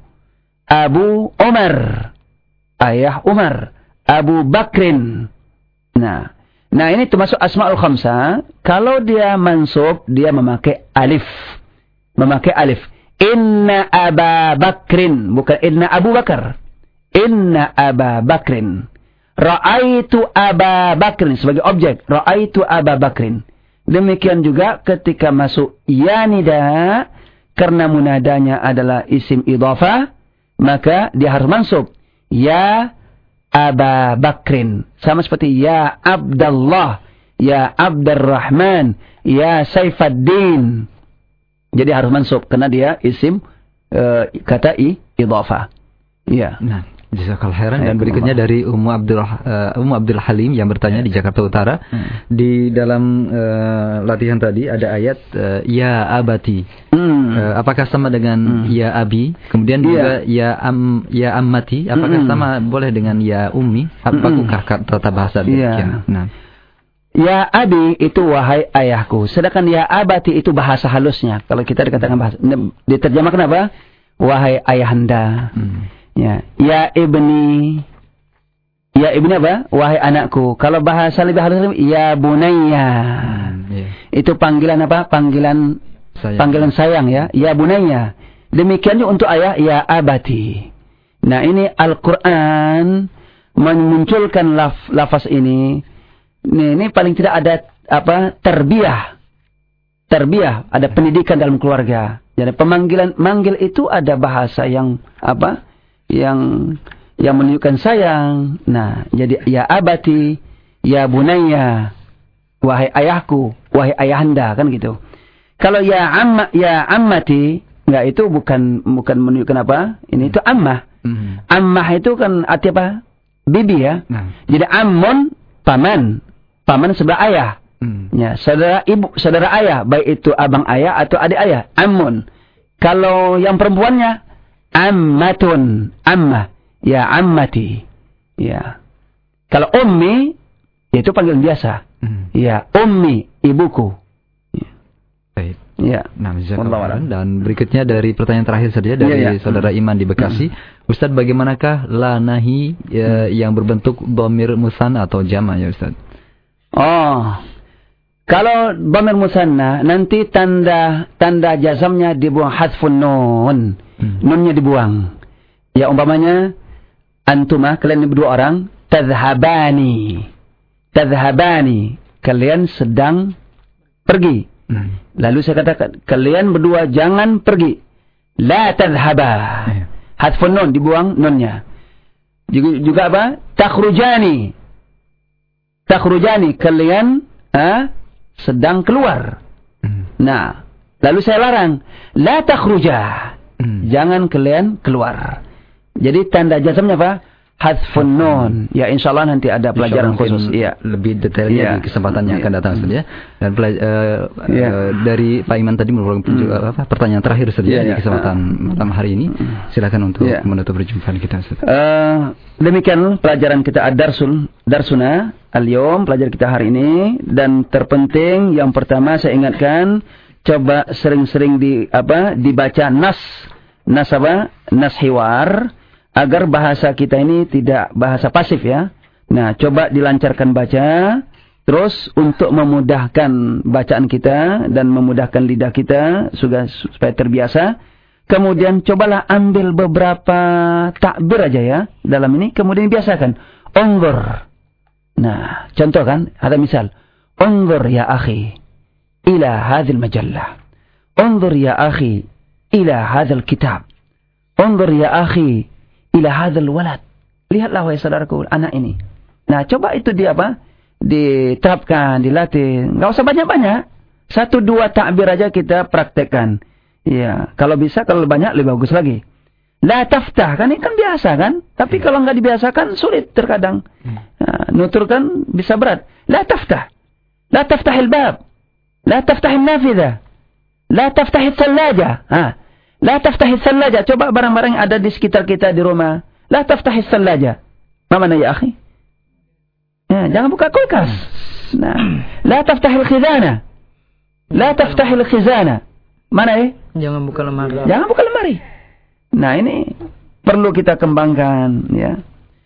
Abu Umar, ayah Umar. Abu Bakrin. Nah, nah ini termasuk Asmaul Khamsah. Kalau dia mansub, dia memakai alif. Memakai alif. Inna Aba Bakrin. Bukan Inna Abu Bakar. Inna Aba Bakrin. Ra'aitu Aba Bakrin. Sebagai objek. Ra'aitu Aba Bakrin. Demikian juga ketika masuk ya nida. Karena munadanya adalah isim idhafah. Maka dia harus mansub. Ya Aba Bakrin. Sama seperti ya Abdullah. Ya Abdurrahman. Ya Saifuddin. Jadi harus mansub karena dia isim uh, kata i idhafah. Iya. Nah, jazakallahu khairan. Dan berikutnya dari Ummu Abdul uh, Ummu Abdul Halim yang bertanya di Jakarta Utara. Hmm. Di dalam uh, latihan tadi ada ayat uh, ya abati. Hmm. Uh, apakah sama dengan hmm. ya abi? Kemudian juga yeah. ya am ya ammati, apakah hmm. sama boleh dengan ya ummi? Apakah hmm. tata bahasa demikian? Yeah. Nah. Ya abi itu wahai ayahku. Sedangkan ya abati itu bahasa halusnya. Kalau kita dikatakan bahasa, diterjemahkan apa? Wahai ayahanda. Hmm. Ya, ya ibni. Ya ibni apa? Wahai anakku. Kalau bahasa lebih halus, ya bunayya. Hmm, yeah. Itu panggilan apa? Panggilan sayang. Panggilan sayang ya. Ya bunayya. Demikian juga untuk ayah, ya abati. Nah, ini Al-Qur'an memunculkan laf, lafaz ini. Ini, ini paling tidak ada apa terbiah, terbiah ada pendidikan dalam keluarga. Jadi pemanggilan manggil itu ada bahasa yang apa, yang yang menunjukkan sayang. Nah, jadi ya abati, ya bunayya, wahai ayahku, wahai ayahanda, kan gitu. Kalau ya amma, ya ammati, enggak, itu bukan bukan menunjukkan apa? Ini itu ammah. Hmm. Ammah itu kan arti apa? Bibi ya. Nah. Jadi ammun paman. Paman sebelah ayah. Hmm. Ya, saudara ibu, saudara ayah, baik itu abang ayah atau adik ayah, ammun. Kalau yang perempuannya ammatun, ammah, ya ammati. Ya. Kalau ummi, itu panggilan biasa. Hmm. Ya, ummi, ibuku. Ya. Baik. Ya. Nah, jazakallahu. Dan berikutnya dari pertanyaan terakhir saja dari ya, ya. Saudara Iman di Bekasi. Hmm. Ustaz, bagaimanakah la nahi ya, hmm. yang berbentuk dhamir musanna atau jama' ya Ustaz? Oh, kalau dhamir musanna nanti tanda tanda jazamnya dibuang, hadfun nun, hmm. nunnya dibuang. Ya umpamanya antuma, kalian berdua orang, tadhhabani, tadhhabani, kalian sedang pergi. Hmm. Lalu saya katakan kalian berdua jangan pergi, la tadhhaba, hmm. hadfun nun dibuang nunnya. Juga, juga apa? Takhrujani. Takhrujani, kalian ha, sedang keluar. Hmm. Nah, lalu saya larang, la takhruja. Hmm. Jangan kalian keluar. Jadi tanda jazamnya apa? hadfun nun. Ya insyaallah nanti ada pelajaran khusus. Iya. Lebih detailnya ya. Di kesempatan yang akan datang Ustaz ya. Dan pelaj- uh, ya. uh, dari Pak Iman tadi merupakan hmm. apa pertanyaan terakhir Ustaz ya, ya di kesempatan uh. malam hari ini. Silakan untuk ya. menutup perjumpaan kita Ustaz. Uh, demikian pelajaran kita ad-darsul darsuna al-yawm, pelajaran kita hari ini, dan terpenting yang pertama saya ingatkan, coba sering-sering di apa dibaca nas nas apa nas hiwar, agar bahasa kita ini tidak bahasa pasif ya. Nah, coba dilancarkan baca, terus untuk memudahkan bacaan kita dan memudahkan lidah kita supaya terbiasa. Kemudian cobalah ambil beberapa takbir aja ya dalam ini, kemudian biasakan. Unzur. Nah, contoh kan, ada misal. Unzur ya akhi ila hadhil majallah. Unzur ya akhi ila hadzal kitab. Unzur ya akhi ila hadzal walad. Lihatlah wahai saudaraku, anak ini. Nah, coba itu di apa? Diterapkan, dilatih. Enggak usah banyak-banyak. Satu dua takbir aja kita praktekkan. Ya, kalau bisa, kalau banyak lebih bagus lagi. La taftah, kan ini kan biasa kan? Tapi kalau enggak dibiasakan sulit terkadang. Nah, nuturkan bisa berat. La taftah. La taftahil bab. La taftahil nafidah. La taftahil sallaja. Ah. La taftahis sallaja. Coba barang-barang yang ada di sekitar kita di rumah. La taftahis sallaja. Apa mana ya akhi? Ya, jangan buka kulkas. Nah, la taftahil khizana. La taftahil khizana. Mana eh? Jangan buka lemari. Jangan buka lemari. Nah, ini perlu kita kembangkan ya.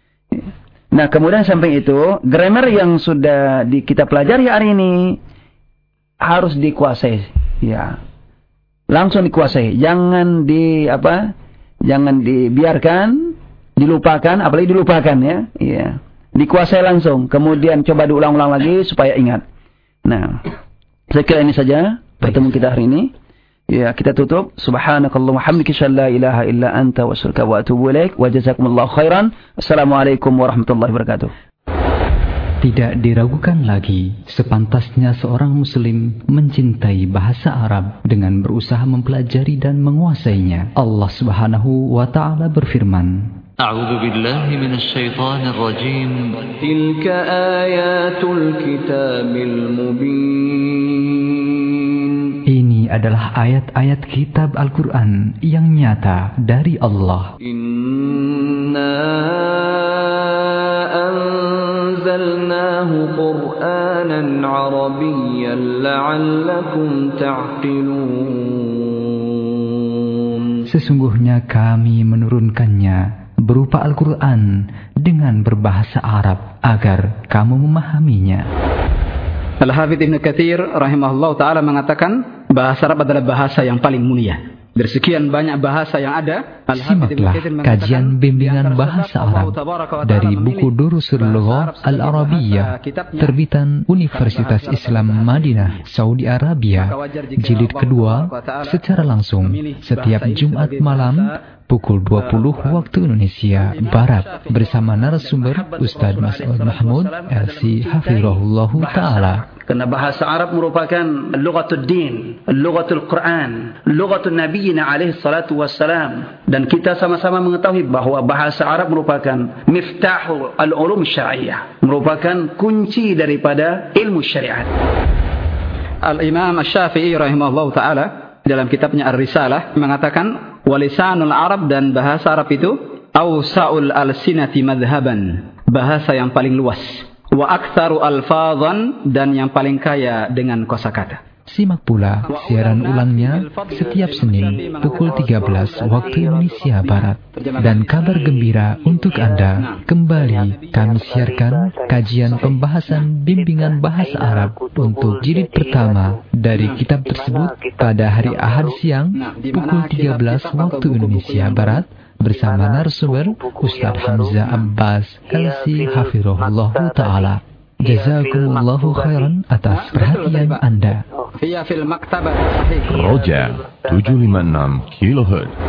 Nah, kemudian samping itu, grammar yang sudah di, kita pelajari hari ini harus dikuasai ya. Langsung dikuasai, jangan di apa? Jangan dibiarkan, dilupakan, apalagi dilupakan ya. Iya. Dikuasai langsung, kemudian coba diulang-ulang lagi supaya ingat. Nah, saya kira ini saja pertemuan kita hari ini. Ya, kita tutup. Subhanakallahumma hamdika la ilaha illa anta wa astaghfiruka wa atubu ilaik. Wa jazakumullahu khairan. Assalamualaikum warahmatullahi wabarakatuh. Tidak diragukan lagi, sepantasnya seorang muslim mencintai bahasa Arab dengan berusaha mempelajari dan menguasainya. Allah Subhanahu wa taala berfirman, A'udzu billahi minasy syaithanir rajim. Tilka ayatul kitabil mubin. Ini adalah ayat-ayat kitab Al-Qur'an yang nyata dari Allah. Inna anzalnahu Qur'anan Arabiyyan la'allakum ta'qilun. Sesungguhnya kami menurunkannya berupa Al-Quran dengan berbahasa Arab agar kamu memahaminya. Al-Hafidz Ibnu Katsir rahimahullah ta'ala mengatakan bahasa Arab adalah bahasa yang paling mulia. Dari sekian banyak bahasa yang ada, simaklah kajian bimbingan bahasa Arab dari buku Durusul Lughah Al-Arabiyyah terbitan Universitas Islam Madinah, Saudi Arabia, jilid kedua, secara langsung setiap Jumat malam pukul dua puluh waktu Indonesia Barat bersama narasumber Ustaz Mas'ud Mahmud L C Hafizahullahu Ta'ala. Karena bahasa Arab merupakan lughatul din, lughatul Quran, lughatul Nabiyina alaihi salatu wassalam. Dan kita sama-sama mengetahui bahwa bahasa Arab merupakan miftahul al-ulum syar'iyyah, merupakan kunci daripada ilmu syariat. Al-Imam Asy-Syafi'i rahimahullahu ta'ala dalam kitabnya Ar-Risalah mengatakan walisanul Arab, dan bahasa Arab itu awsa'ul alsinati madhhaban, bahasa yang paling luas, wa aktsaru alfadhan, dan yang paling kaya dengan kosakata. Simak pula siaran ulangnya setiap Senin pukul tiga belas waktu Indonesia Barat. Dan kabar gembira untuk Anda, kembali kami siarkan kajian pembahasan bimbingan bahasa Arab untuk jilid pertama dari kitab tersebut pada hari Ahad siang pukul tiga belas waktu Indonesia Barat bersama narasumber Ustaz Hamzah Abbas L C Hafizahullahu Ta'ala. Jazakumullahu khairan atas perhatian Anda. Roja tujuh lima enam kilohertz.